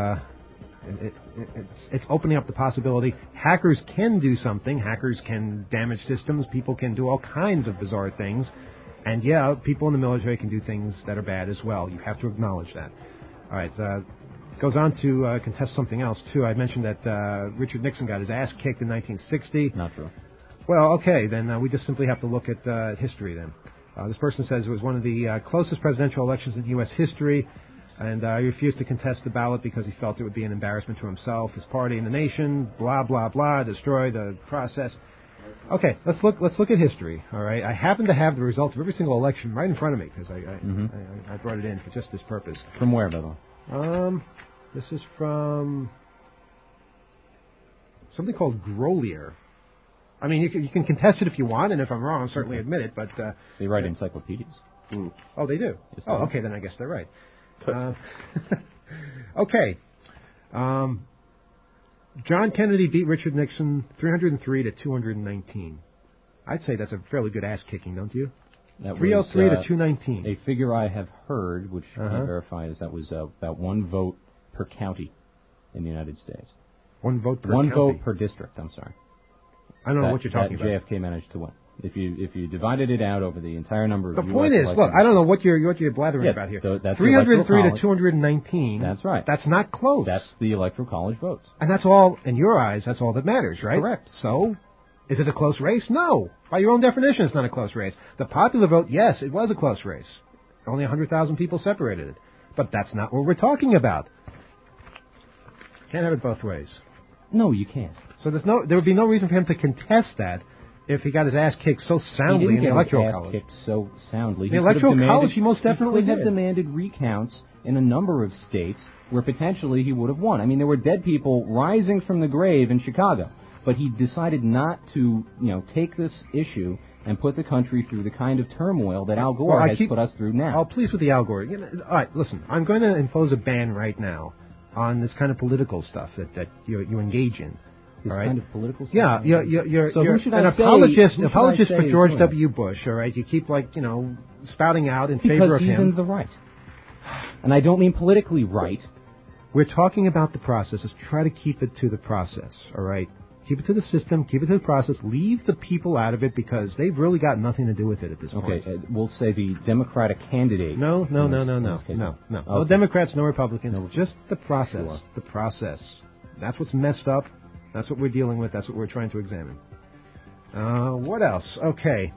it's opening up the possibility. Hackers can do something. Hackers can damage systems. People can do all kinds of bizarre things. And, yeah, people in the military can do things that are bad as well. You have to acknowledge that. All right, goes on to contest something else, too. I mentioned that Richard Nixon got his ass kicked in 1960. Not true. Well, okay, then we just simply have to look at history then. This person says it was one of the closest presidential elections in U.S. history. And he refused to contest the ballot because he felt it would be an embarrassment to himself, his party, and the nation. Blah blah blah. Destroy the process. Okay, let's look at history. All right, I happen to have the results of every single election right in front of me because I brought it in for just this purpose. From where, by the way? This is from something called Grolier. I mean, you can contest it if you want, and if I'm wrong, I'll certainly admit it. But they write encyclopedias. Oh, they do. Yes, oh, okay, then I guess they're right. Okay. John Kennedy beat Richard Nixon 303 to 219. I'd say that's a fairly good ass kicking, don't you? That 303 was, to 219. A figure I have heard, which I can verify, is that was about one vote per county in the United States. One vote per county? One vote per district, I'm sorry. I don't know what you're talking about. JFK managed to win. If you divided it out over the entire number of the point is, look, I don't know what you're blathering about here. That's 303 to 219. That's right. That's not close. That's the Electoral College votes. And that's all, in your eyes, that's all that matters, right? Correct. So, is it a close race? No. By your own definition, it's not a close race. The popular vote, yes, it was a close race. Only 100,000 people separated it. But that's not what we're talking about. Can't have it both ways. No, you can't. So there would be no reason for him to contest that if he got his ass kicked so soundly in the Electoral College. He didn't get his ass kicked so soundly. The Electoral College, he most definitely could have demanded recounts in a number of states where potentially he would have won. I mean, there were dead people rising from the grave in Chicago, but he decided not to, take this issue and put the country through the kind of turmoil that Al Gore has put us through now. Oh, please with the Al Gore. All right, listen, I'm going to impose a ban right now on this kind of political stuff that you engage in. This kind of political stuff? Yeah, you're an apologist for George W. Bush, all right? You keep, spouting out in favor of him. Because he's in the right. And I don't mean politically right. We're talking about the process. Let's try to keep it to the process, all right? Keep it to the system, keep it to the process. Leave the people out of it because they've really got nothing to do with it at this point. Okay, we'll say the Democratic candidate. No. No Democrats, no Republicans. No, just the process. Sure. The process. That's what's messed up. That's what we're dealing with. That's what we're trying to examine. What else? Okay.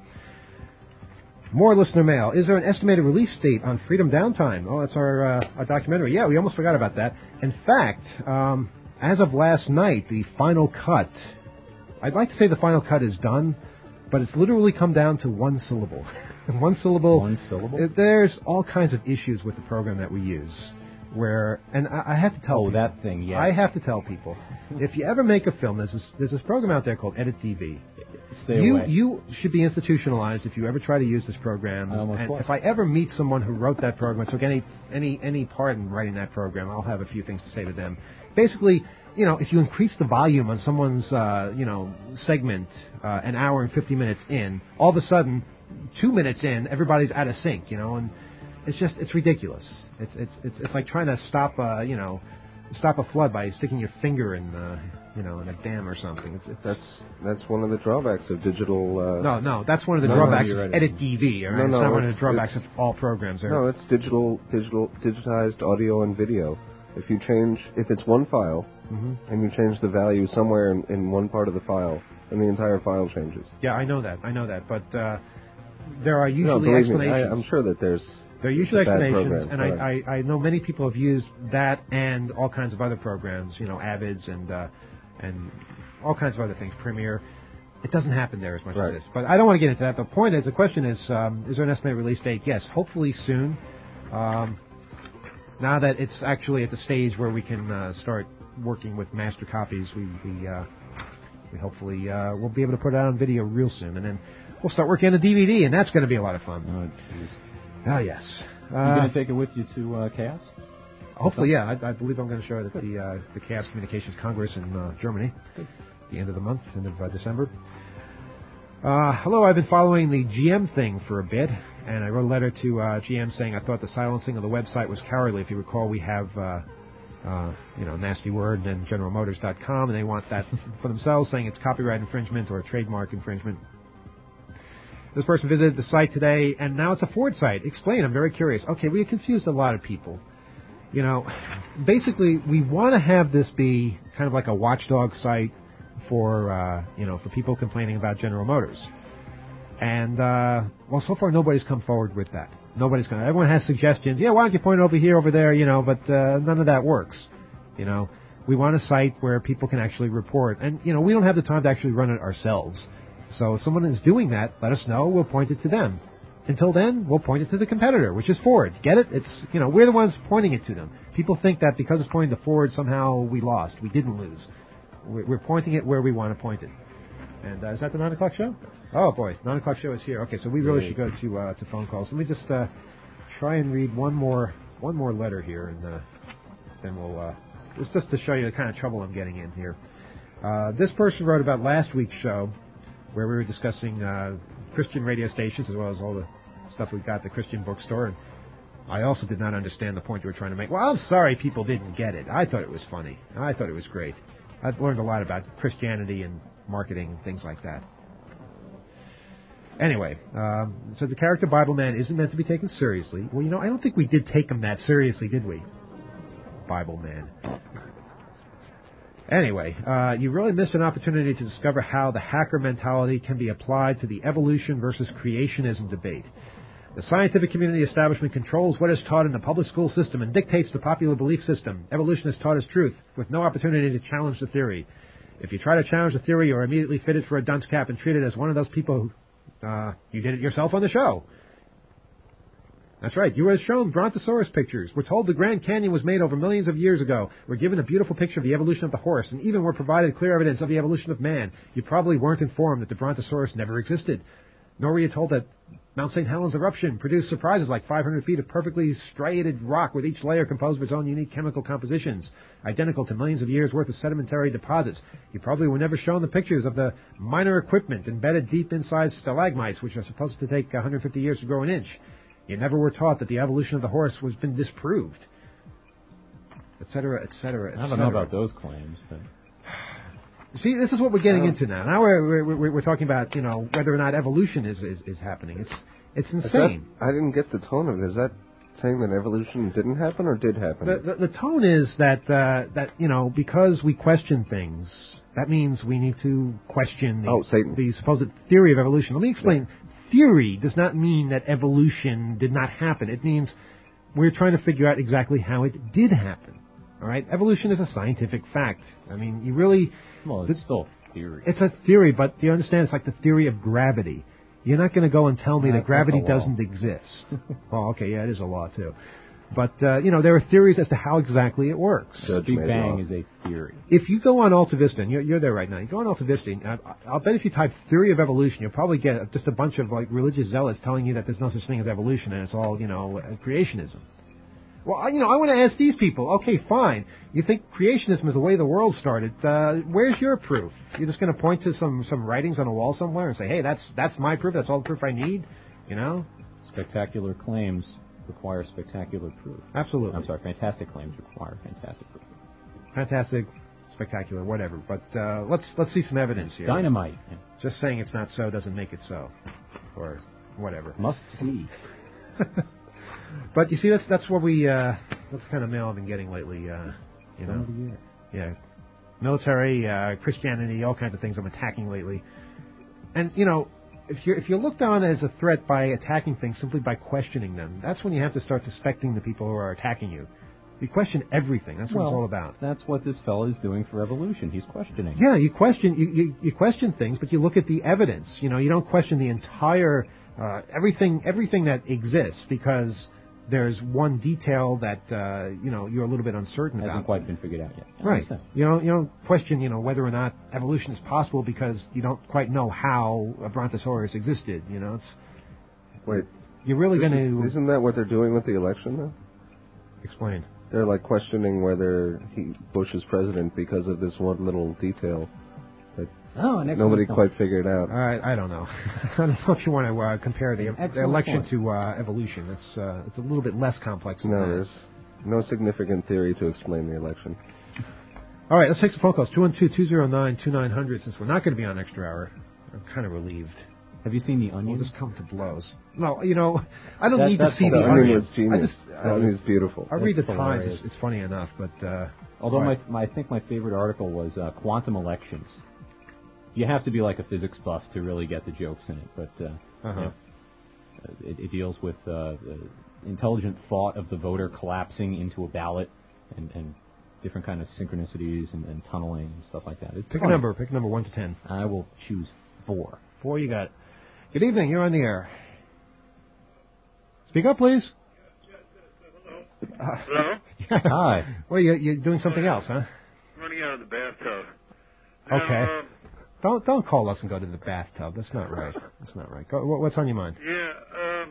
More listener mail. Is there an estimated release date on Freedom Downtime? Oh, that's our documentary. Yeah, we almost forgot about that. In fact, as of last night, the final cut, I'd like to say the final cut is done, but it's literally come down to one syllable. One syllable. One syllable? There's all kinds of issues with the program that we use. And I have to tell people. That thing, yes. I have to tell people, if you ever make a film, there's this program out there called Edit TV. Stay away. You should be institutionalized if you ever try to use this program. And if I ever meet someone who wrote that program, took any part in writing that program, I'll have a few things to say to them. Basically, if you increase the volume on someone's, segment an hour and 50 minutes in, all of a sudden, 2 minutes in, everybody's out of sync, and it's ridiculous. It's like trying to stop a flood by sticking your finger in in a dam or something. That's one of the drawbacks of digital. No, that's one of the drawbacks of Edit TV. Right? It's not one of the drawbacks of all programs. No, it's digitized audio and video. If it's one file and you change the value somewhere in one part of the file, then the entire file changes. Yeah, I know that, but there are usually explanations. I'm sure that there are usually explanations, and I know many people have used that and all kinds of other programs, Avids and all kinds of other things, Premiere. It doesn't happen there as much as this. But I don't want to get into that. The question is there an estimated release date? Yes, hopefully soon. Now that it's actually at the stage where we can start working with master copies, we hopefully will be able to put it out on video real soon, and then we'll start working on the DVD, and that's going to be a lot of fun. Oh, yes. You're going to take it with you to Chaos? Hopefully, yeah. I believe I'm going to show it at the Chaos Communications Congress in Germany at the end of the month, end of December. Hello, I've been following the GM thing for a bit, and I wrote a letter to GM saying I thought the silencing of the website was cowardly. If you recall, we have, Nasty Word and GeneralMotors.com, and they want that for themselves, saying it's copyright infringement or trademark infringement. This person visited the site today, and now it's a Ford site. Explain. I'm very curious. Okay, we confused a lot of people. Basically, we want to have this be kind of like a watchdog site for people complaining about General Motors. And, so far nobody's come forward with that. Nobody's going to. Everyone has suggestions. Yeah, why don't you point it over here, over there, but none of that works. We want a site where people can actually report. And, we don't have the time to actually run it ourselves. So if someone is doing that, let us know. We'll point it to them. Until then, we'll point it to the competitor, which is Ford. Get it? It's, we're the ones pointing it to them. People think that because it's pointing to Ford, somehow we lost. We didn't lose. We're pointing it where we want to point it. And is that the 9 o'clock show? Oh, boy. 9 o'clock show is here. Okay, so we really should go to phone calls. Let me just try and read one more letter here, and then we'll... it's just to show you the kind of trouble I'm getting in here. This person wrote about last week's show, where we were discussing Christian radio stations as well as all the stuff we got at the Christian bookstore. And I also did not understand the point you were trying to make. Well, I'm sorry people didn't get it. I thought it was funny. I thought it was great. I've learned a lot about Christianity and marketing and things like that. Anyway, so the character Bible Man isn't meant to be taken seriously. Well, I don't think we did take him that seriously, did we? Bible Man. Anyway, you really missed an opportunity to discover how the hacker mentality can be applied to the evolution versus creationism debate. The scientific community establishment controls what is taught in the public school system and dictates the popular belief system. Evolution is taught as truth, with no opportunity to challenge the theory. If you try to challenge the theory, you're immediately fitted for a dunce cap and treated as one of those people who... you did it yourself on the show. That's right. You were shown Brontosaurus pictures. We're told the Grand Canyon was made over millions of years ago. We're given a beautiful picture of the evolution of the horse, and even were provided clear evidence of the evolution of man. You probably weren't informed that the Brontosaurus never existed. Nor were you told that Mount St. Helens eruption produced surprises like 500 feet of perfectly striated rock with each layer composed of its own unique chemical compositions, identical to millions of years' worth of sedimentary deposits. You probably were never shown the pictures of the minor equipment embedded deep inside stalagmites, which are supposed to take 150 years to grow an inch. You never were taught that the evolution of the horse has been disproved, etc., etc., etc. I don't know about those claims, but... See, this is what we're getting into now. Now we're talking about, whether or not evolution is happening. It's insane. I didn't get the tone of it. Is that saying that evolution didn't happen or did happen? The tone is that because we question things, that means we need to question the supposed theory of evolution. Let me explain. Yeah. Theory does not mean that evolution did not happen. It means we're trying to figure out exactly how it did happen. All right? Evolution is a scientific fact. I mean, you really... Well, it's still theory. It's a theory, but do you understand? It's like the theory of gravity. You're not going to go and tell me that gravity doesn't exist. Oh, okay, yeah, it is a law, too. But, there are theories as to how exactly it works. Big Bang is a theory. If you go on Alta Vista, and you're there right now, you go on Alta Vista, and I'll bet if you type theory of evolution, you'll probably get just a bunch of religious zealots telling you that there's no such thing as evolution, and it's all, creationism. Well, I want to ask these people, okay, fine. You think creationism is the way the world started. Where's your proof? You're just going to point to some writings on a wall somewhere and say, hey, that's my proof, that's all the proof I need, Spectacular claims require spectacular proof. Absolutely. I'm sorry, fantastic claims require fantastic proof. Fantastic, spectacular, whatever. But let's see some evidence here. Dynamite. Just saying it's not so doesn't make it so, or whatever. Must see. But you see, that's what that's the kind of mail I've been getting lately. Yeah, military, Christianity, all kinds of things I'm attacking lately. And if you're looked on as a threat by attacking things simply by questioning them, that's when you have to start suspecting the people who are attacking you. You question everything. That's what it's all about. That's what this fellow is doing for evolution. He's questioning. Yeah, you question things, but you look at the evidence. You don't question the entire everything that exists because there's one detail that you're a little bit uncertain about. Hasn't quite been figured out yet. Right. You don't question whether or not evolution is possible because you don't quite know how a Brontosaurus existed. Wait. You're really going to... Isn't that what they're doing with the election, though? Explain. They're questioning whether Bush is president because of this one little detail that nobody quite figured out. I don't know. I don't know if you want to compare the election to evolution. It's a little bit less complex than that. There's no significant theory to explain the election. All right, let's take some phone calls. 212-209-2900. Since we're not going to be on extra hour, I'm kind of relieved. Have you seen The Onion? We'll just come to blows. No, I don't need to see The Onion. The Onion is beautiful. I read the Times. It's funny enough, but... Although I think my favorite article was Quantum Elections. You have to be like a physics buff to really get the jokes in it, but... Yeah. It deals with intelligent thought of the voter collapsing into a ballot and different kind of synchronicities and tunneling and stuff like that. It's Pick fun. a number. Pick a number 1 to 10. I will choose 4. 4, you got it. Good evening. You're on the air. Speak up, please. Hello? Hi. Well, you're doing something else, huh? Running out of the bathtub. Okay. Don't call us and go to the bathtub. That's not right. That's not right. What's on your mind? Yeah,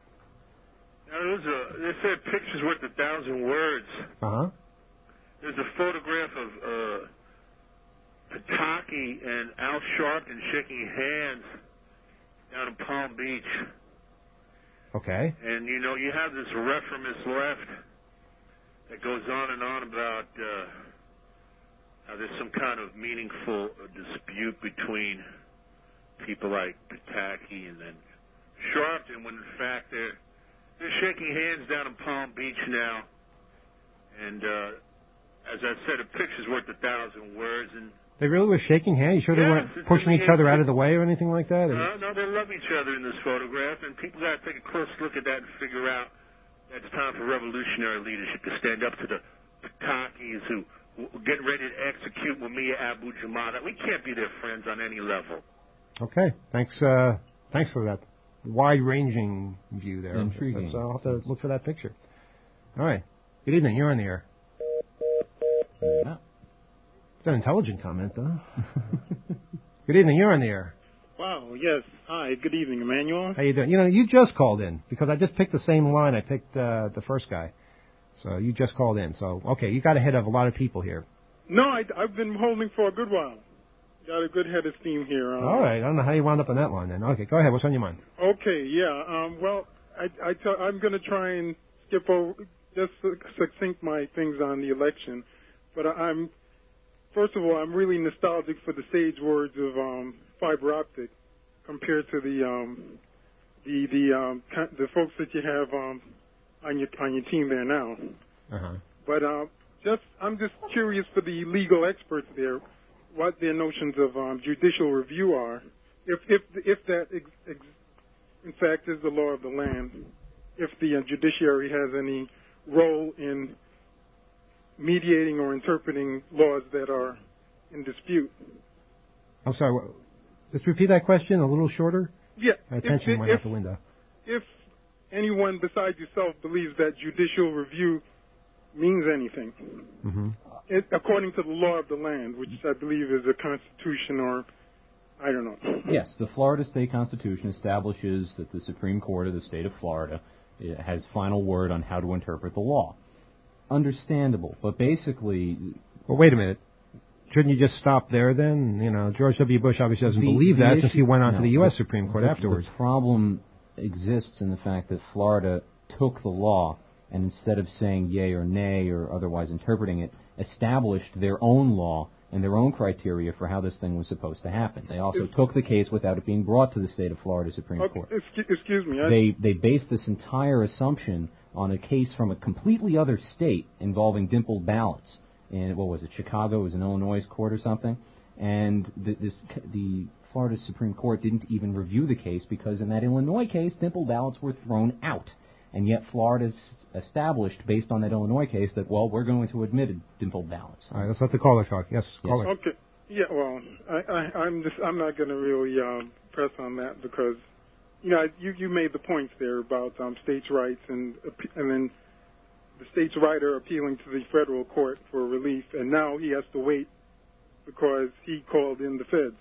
they said pictures worth 1,000 words. Uh-huh. There's a photograph of Pataki and Al Sharpton shaking hands down in Palm Beach. Okay. And, you have this reformist left that goes on and on about how there's some kind of meaningful dispute between people like Pataki and then Sharpton, when in fact they're shaking hands down in Palm Beach now. And as I said, a picture's worth 1,000 words. And they really were shaking hands? You sure they weren't pushing each other out of the way or anything like that? No, they love each other in this photograph, and people got to take a close look at that and figure out that it's time for revolutionary leadership to stand up to the Patakis who get ready to execute Mumia Abu-Jamal. We can't be their friends on any level. Okay. Thanks for that wide-ranging view there. Intriguing. I'll have to look for that picture. All right. Good evening. You're on the air. Yeah. It's an intelligent comment, though. Good evening. You're on the air. Wow, yes. Hi, good evening, Emmanuel. How you doing? You just called in because I just picked the same line I picked the first guy. So you just called in. So, okay, you got ahead of a lot of people here. No, I've been holding for a good while. Got a good head of steam here. All right. I don't know how you wound up on that line then. Okay, go ahead. What's on your mind? Okay, yeah. Well, I'm going to try and skip over, just succinct my things on the election. But first of all, I'm really nostalgic for the sage words of fiber optic compared to the folks that you have on your team there now. Uh-huh. But I'm just curious for the legal experts there, what their notions of judicial review are, if that in fact is the law of the land, if the judiciary has any role in mediating or interpreting laws that are in dispute. I'm sorry. Just repeat that question a little shorter. Yeah. My attention went out the window. If anyone besides yourself believes that judicial review means anything, according to the law of the land, which I believe is a constitution or, I don't know. Yes, the Florida State Constitution establishes that the Supreme Court of the state of Florida has final word on how to interpret the law. Understandable, but basically... Well, wait a minute. Shouldn't you just stop there then? George W. Bush obviously doesn't believe that since he went on to the U.S. Supreme Court afterwards. The problem exists in the fact that Florida took the law and instead of saying yay or nay or otherwise interpreting it, established their own law and their own criteria for how this thing was supposed to happen. They also took the case without it being brought to the state of Florida Supreme Court. Excuse me. They based this entire assumption on a case from a completely other state involving dimpled ballots. And what was it, Chicago? It was an Illinois court or something. And the Florida Supreme Court didn't even review the case because in that Illinois case, dimpled ballots were thrown out. And yet Florida's established, based on that Illinois case, that, well, we're going to admit dimpled ballots. All right, let's let the caller talk. Yes, caller. Okay. Yeah, well, I'm not going to really press on that because, you made the points there about states' rights and then the state's righter appealing to the federal court for relief, and now he has to wait because he called in the feds.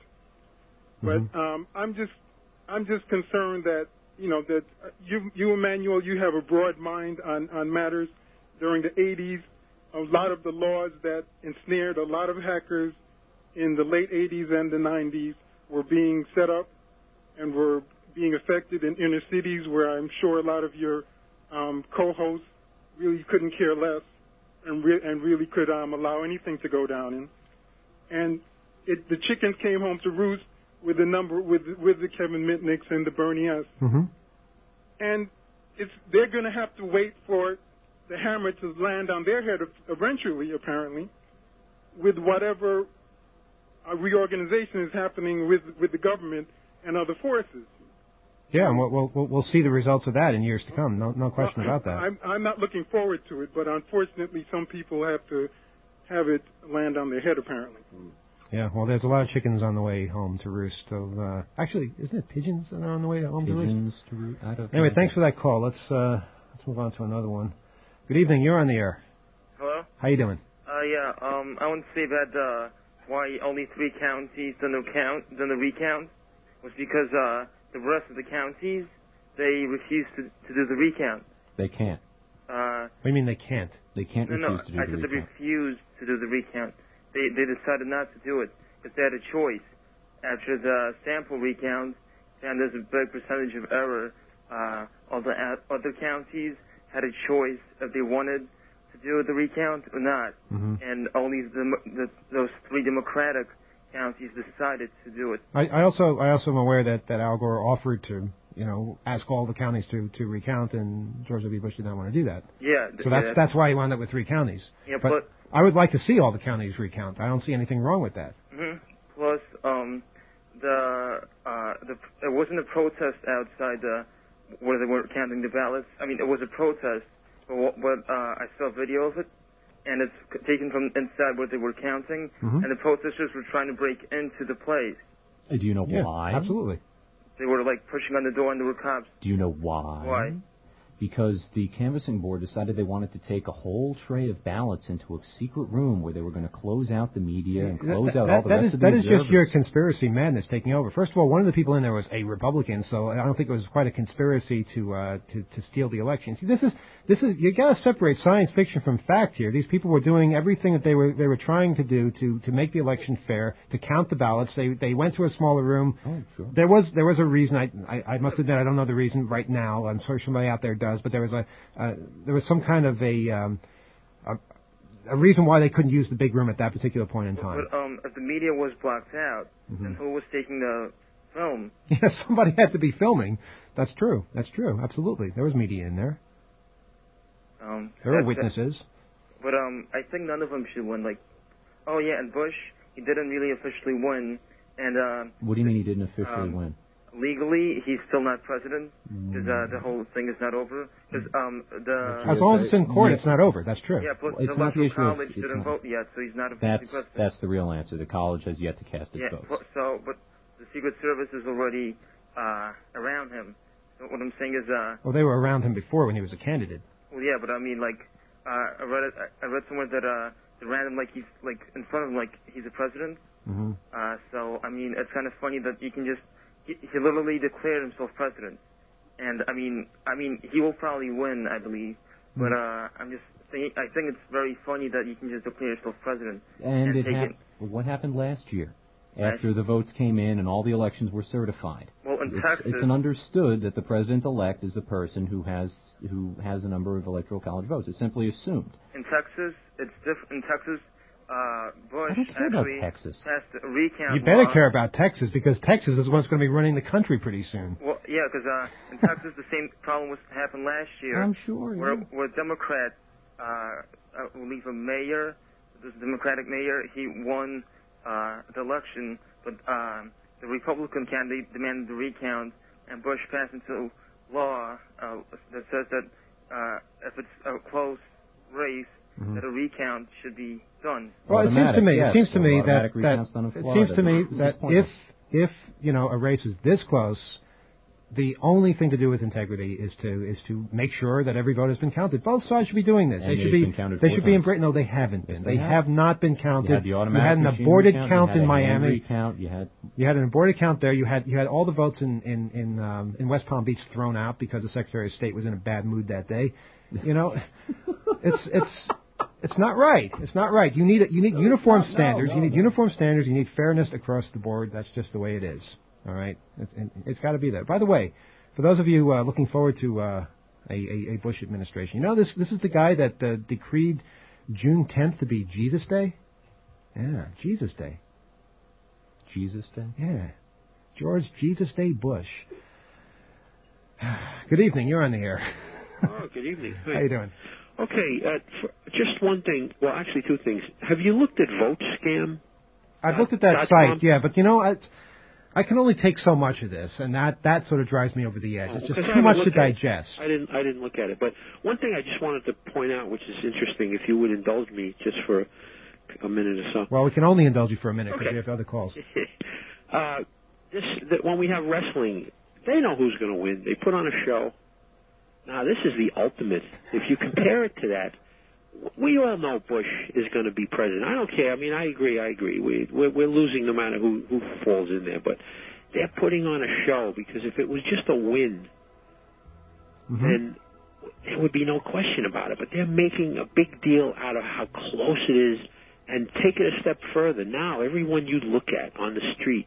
But I'm just concerned that that you Emmanuel, you have a broad mind on matters. During the 80s, a lot of the laws that ensnared a lot of hackers in the late 80s and the 90s were being set up and were being affected in inner cities where I'm sure a lot of your co-hosts really couldn't care less and really could allow anything to go down in. And the chickens came home to roost with the Kevin Mitnicks and the Bernie S. And they're going to have to wait for the hammer to land on their head eventually, apparently, with whatever reorganization is happening with the government and other forces. Yeah, and we'll see the results of that in years to come. No question about that. I'm not looking forward to it, but unfortunately, some people have to have it land on their head, apparently. Yeah, well, there's a lot of chickens on the way home to roost. So, actually, isn't it pigeons that are on the way home to roost? Pigeons to roost. Anyway, thanks for that call. Let's move on to another one. Good evening. You're on the air. Hello? How you doing? I want to say that why only 3 counties done the recount was because the rest of the counties, they refused to do the recount. They can't. What do you mean they can't? They can't refuse to do the recount. I said they refused to do the recount. They decided not to do it because they had a choice. After the sample recount, and there's a big percentage of error, all the other counties had a choice if they wanted to do the recount or not. Mm-hmm. And only those 3 Democratic counties decided to do it. I also am aware that Al Gore offered to, ask all the counties to recount, and George W. Bush did not want to do that. Yeah. So that's why he wound up with 3 counties. Yeah, but I would like to see all the counties recount. I don't see anything wrong with that. Mm-hmm. Plus, it wasn't a protest outside where they were counting the ballots. I mean, it was a protest, but I saw a video of it, and it's taken from inside where they were counting, and the protesters were trying to break into the place. Do you know why? Absolutely. They were, pushing on the door, and there were cops. Do you know why? Why? Because the canvassing board decided they wanted to take a whole tray of ballots into a secret room where they were going to close out the media and close out all the rest of the observers. That is just your conspiracy madness taking over. First of all, one of the people in there was a Republican, so I don't think it was quite a conspiracy to steal the election. See, this is you got to separate science fiction from fact here. These people were doing everything that they were trying to do to make the election fair, to count the ballots. They went to a smaller room. Oh, sure. There was a reason. I must admit I don't know the reason right now. I'm sure somebody out there does, but there was some kind of a reason why they couldn't use the big room at that particular point in time. But if the media was blocked out, then who was taking the film? Yeah, somebody had to be filming. That's true. Absolutely, there was media in there. There were witnesses. But I think none of them should win. And Bush, he didn't really officially win. And what do you mean he didn't officially win? Legally, he's still not president because the whole thing is not over. Because as long as it's in court, it's not over. That's true. Yeah, but it's the not the electoral issue. college didn't vote yet, so he's not officially president. That's the real answer. The college has yet to cast its vote. But the Secret Service is already around him. So what I'm saying is, well, they were around him before when he was a candidate. Well, yeah, but I mean, I read somewhere that they ran him he's in front of him he's a president. Mm-hmm. So I mean, it's kind of funny that you can just. He literally declared himself president, and I mean, he will probably win, I believe. But I'm just thinking, I think it's very funny that you can just declare yourself president. And what happened last year, after the votes came in and all the elections were certified? Well, in Texas, it's understood that the president-elect is the person who has a number of electoral college votes. It's simply assumed. In Texas, it's different. In Texas. Bush I don't care about Texas. Passed a recount. You better law. care about Texas because Texas is what's going to be running the country pretty soon. Well, yeah, because in Texas the same problem happened last year. I'm sure. Where Democrat, I believe a mayor, the Democratic mayor, he won the election, but the Republican candidate demanded the recount, and Bush passed into law that says that if it's a close race, that a recount should be done. Well, it seems to me that if a race is this close, the only thing to do with integrity is to make sure that every vote has been counted. Both sides should be doing this. And they should be in Britain. No, they haven't been. Yes, they have not been counted. You had an aborted count in Miami. You had an aborted count there. You had all the votes in West Palm Beach thrown out because the Secretary of State was in a bad mood that day. It's not right. It's not right. You need uniform standards. You need uniform standards. You need fairness across the board. That's just the way it is. All right. It's got to be there. By the way, for those of you looking forward to a Bush administration, this is the guy that decreed June 10th to be Jesus Day. Yeah, Jesus Day. Jesus Day. Yeah, George Jesus Day Bush. Good evening. You're on the air. Oh, good evening. How you doing? Okay, just one thing. Well, actually, two things. Have you looked at VoteScam? I've looked at that site, yeah, but I can only take so much of this, and that sort of drives me over the edge. It's just Because I too much haven't to looked at it. digest. I didn't look at it, but one thing I just wanted to point out, which is interesting, if you would indulge me just for a minute or so. Well, we can only indulge you for a minute because Okay. we have other calls. When we have wrestling, they know who's going to win. They put on a show. Now, this is the ultimate. If you compare it to that, we all know Bush is going to be president. I don't care. I mean, I agree. We're losing no matter who falls in there. But they're putting on a show because if it was just a win, then there would be no question about it. But they're making a big deal out of how close it is and take it a step further. Now, everyone you look at on the street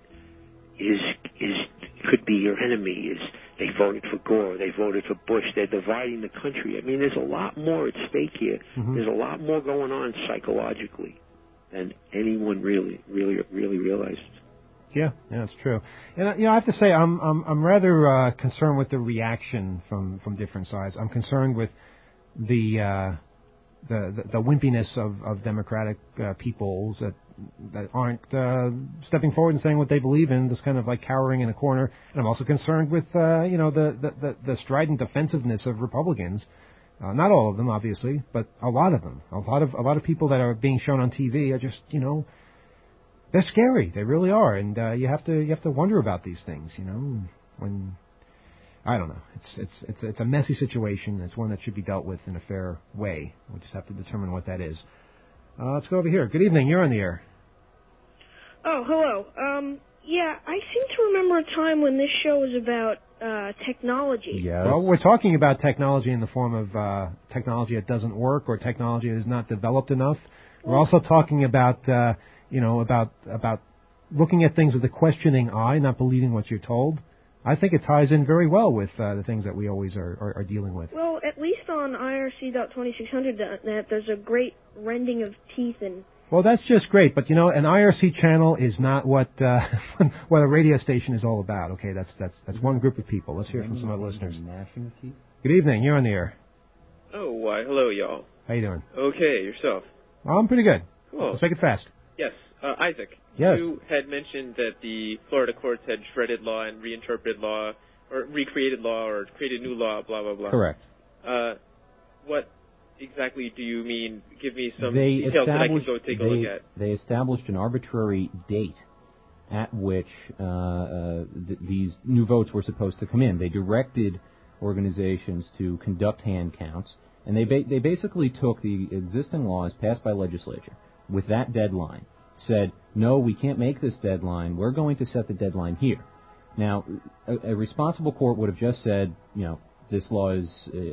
could be your enemy. They voted for Gore, they voted for Bush, they're dividing the country. I mean, there's a lot more at stake here. There's a lot more going on psychologically than anyone really realizes. Yeah, it's true. And I have to say, I'm rather concerned with the reaction from different sides. I'm concerned with the wimpiness of Democratic peoples that aren't stepping forward and saying what they believe in, just kind of like cowering in a corner. And I'm also concerned with the strident defensiveness of Republicans. Not all of them, obviously, but a lot of them. A lot of people that are being shown on TV are just, they're scary. They really are, and you have to wonder about these things. When I don't know, it's a messy situation. It's one that should be dealt with in a fair way. We just have to determine what that is. Let's go over here. Good evening. You're on the air. Oh, hello. Yeah, I seem to remember a time when this show was about technology. Yes. Well, we're talking about technology in the form of technology that doesn't work or technology that is not developed enough. We're also talking about about looking at things with a questioning eye, not believing what you're told. I think it ties in very well with the things that we always are dealing with. Well, at least on IRC.2600.net, there's a great rending of teeth and... Well, that's just great, but an IRC channel is not what what a radio station is all about. Okay, that's one group of people. Let's hear from some other listeners. Good evening. You're on the air. Oh, why, hello, y'all. How you doing? Okay, yourself? I'm pretty good. Cool. Let's make it fast. Yes, Isaac. Yes. You had mentioned that the Florida courts had shredded law and reinterpreted law, or recreated law, or created new law, blah, blah, blah. Correct. What exactly do you mean? Give me some details that I can go take a look at. They established an arbitrary date at which these new votes were supposed to come in. They directed organizations to conduct hand counts, and they basically took the existing laws passed by legislature with that deadline, said, no, we can't make this deadline. We're going to set the deadline here. Now, a responsible court would have just said, this law is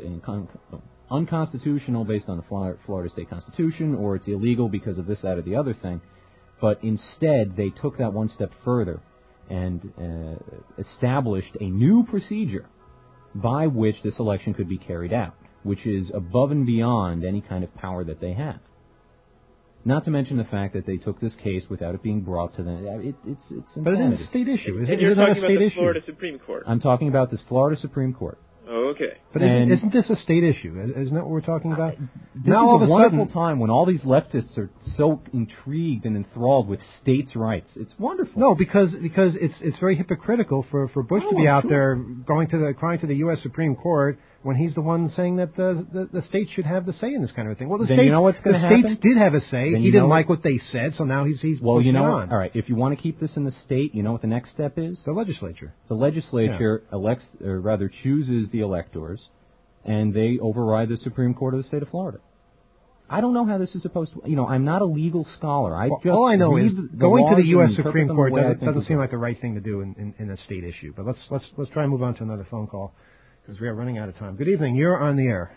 unconstitutional based on the Florida State Constitution, or it's illegal because of this, that, or the other thing. But instead, they took that one step further and established a new procedure by which this election could be carried out, which is above and beyond any kind of power that they have. Not to mention the fact that they took this case without it being brought to them. It's but it is a state issue. And you're talking about the Florida Supreme Court. I'm talking about this Florida Supreme Court. Oh, okay. But isn't this a state issue? Isn't that what we're talking about? This now, is a wonderful time when all these leftists are so intrigued and enthralled with states' rights. It's wonderful. No, because it's very hypocritical for Bush to be out there crying to the U.S. Supreme Court when he's the one saying that the states should have the say in this kind of thing. Well, the states did have a say. He didn't like what they said, so now he's pushing on. All right, if you want to keep this in the state, you know what the next step is? The legislature. The legislature elects, or rather chooses the electors, and they override the Supreme Court of the state of Florida. I don't know how this is supposed to... I'm not a legal scholar. All I know is going to the U.S. Supreme Court doesn't seem like the right thing to do in a state issue. But let's try and move on to another phone call, because we are running out of time. Good evening. You're on the air.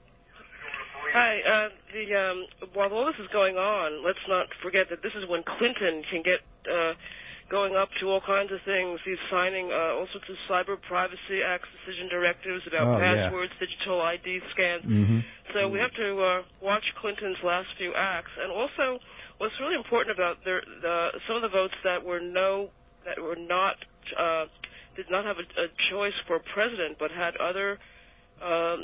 Hi. While all this is going on, let's not forget that this is when Clinton can get going up to all kinds of things. He's signing all sorts of Cyber Privacy Act decision directives about passwords, digital ID scans. Mm-hmm. So we have to watch Clinton's last few acts. And also, what's really important about some of the votes that did not have a choice for president, but had other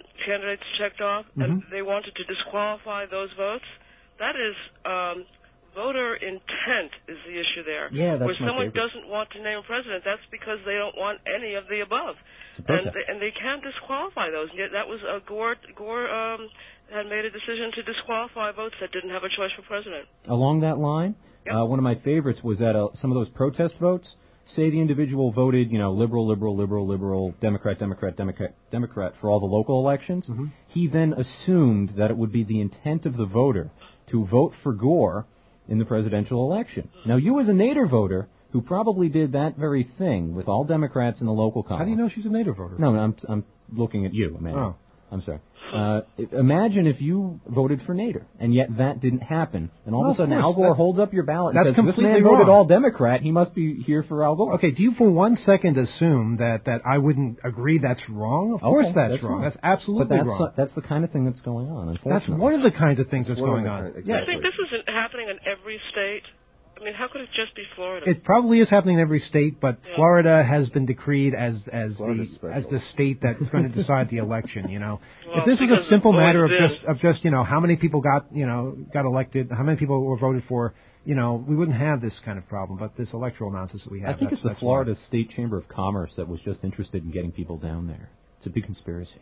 candidates checked off, and they wanted to disqualify those votes. That is voter intent is the issue there. Yeah, that's where my someone favorite. doesn't want to name a president, that's because they don't want any of the above. It's a protest. And they can't disqualify those. And yet that was Gore had made a decision to disqualify votes that didn't have a choice for president. Along that line, one of my favorites was that some of those protest votes, say the individual voted, liberal, Democrat for all the local elections. Mm-hmm. He then assumed that it would be the intent of the voter to vote for Gore in the presidential election. Now, you as a Nader voter who probably did that very thing with all Democrats in the local column. How do you know she's a Nader voter? No, I'm looking at you, Emmanuel. Oh. I'm sorry. Imagine if you voted for Nader, and yet that didn't happen, and all of a sudden Al Gore holds up your ballot and that's says, this man completely voted wrong. all Democrat, he must be here for Al Gore. Okay, do you for 1 second assume that I wouldn't agree that's wrong? Of course that's wrong. That's absolutely wrong. That's the kind of thing that's going on, unfortunately. That's one of the kinds of things that's going on. I think this isn't happening in every state. I mean, how could it just be Florida? It probably is happening in every state, but Florida has been decreed as the state that's going to decide the election. Well, if this was a simple matter of just how many people got elected, how many people were voted for, we wouldn't have this kind of problem. But this electoral nonsense that we have, I think it's the Florida State Chamber of Commerce that was just interested in getting people down there. It's a big conspiracy.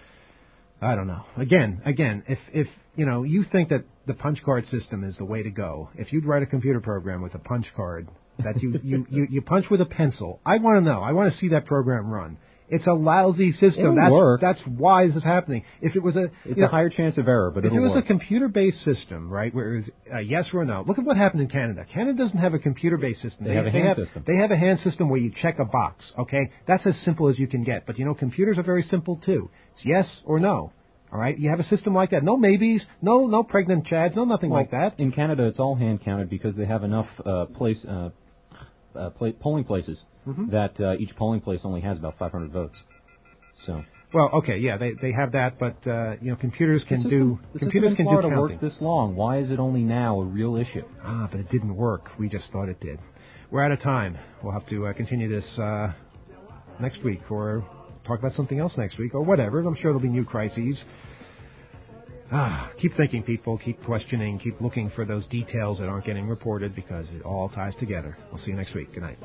I don't know. Again, if you think that the punch card system is the way to go, if you'd write a computer program with a punch card that you punch with a pencil, I want to know. I want to see that program run. It's a lousy system. That's why this is happening. If it was it's a higher chance of error, but if it'll it was work. a computer-based system, right, where it was a yes or a no. Look at what happened in Canada. Canada doesn't have a computer-based system. They have a hand system. They have a hand system where you check a box. Okay, that's as simple as you can get. But computers are very simple too. It's yes or no. All right, you have a system like that. No maybes, no pregnant chads, nothing like that. In Canada, it's all hand counted because they have enough polling places that each polling place only has about 500 votes. So. Well, okay, yeah, they have that, but computers can do Florida counting. Worked this long. Why is it only now a real issue? But it didn't work. We just thought it did. We're out of time. We'll have to continue this next week, or talk about something else next week, or whatever. I'm sure there'll be new crises. Keep thinking, people. Keep questioning. Keep looking for those details that aren't getting reported, because it all ties together. We'll see you next week. Good night.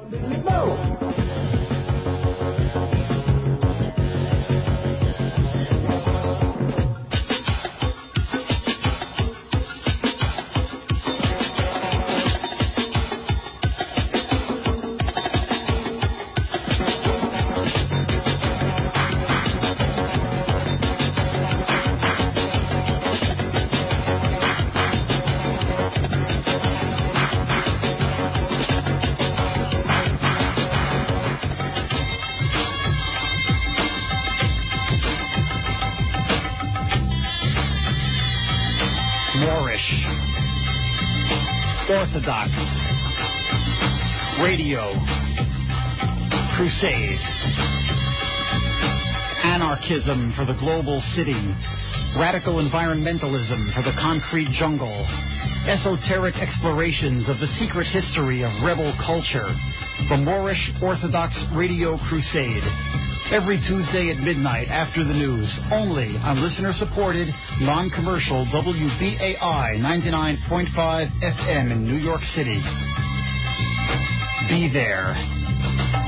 Orthodox Radio Crusade. Anarchism for the global city. Radical environmentalism for the concrete jungle. Esoteric explorations of the secret history of rebel culture. The Moorish Orthodox Radio Crusade. Every Tuesday at midnight after the news, only on listener-supported, non-commercial WBAI 99.5 FM in New York City. Be there.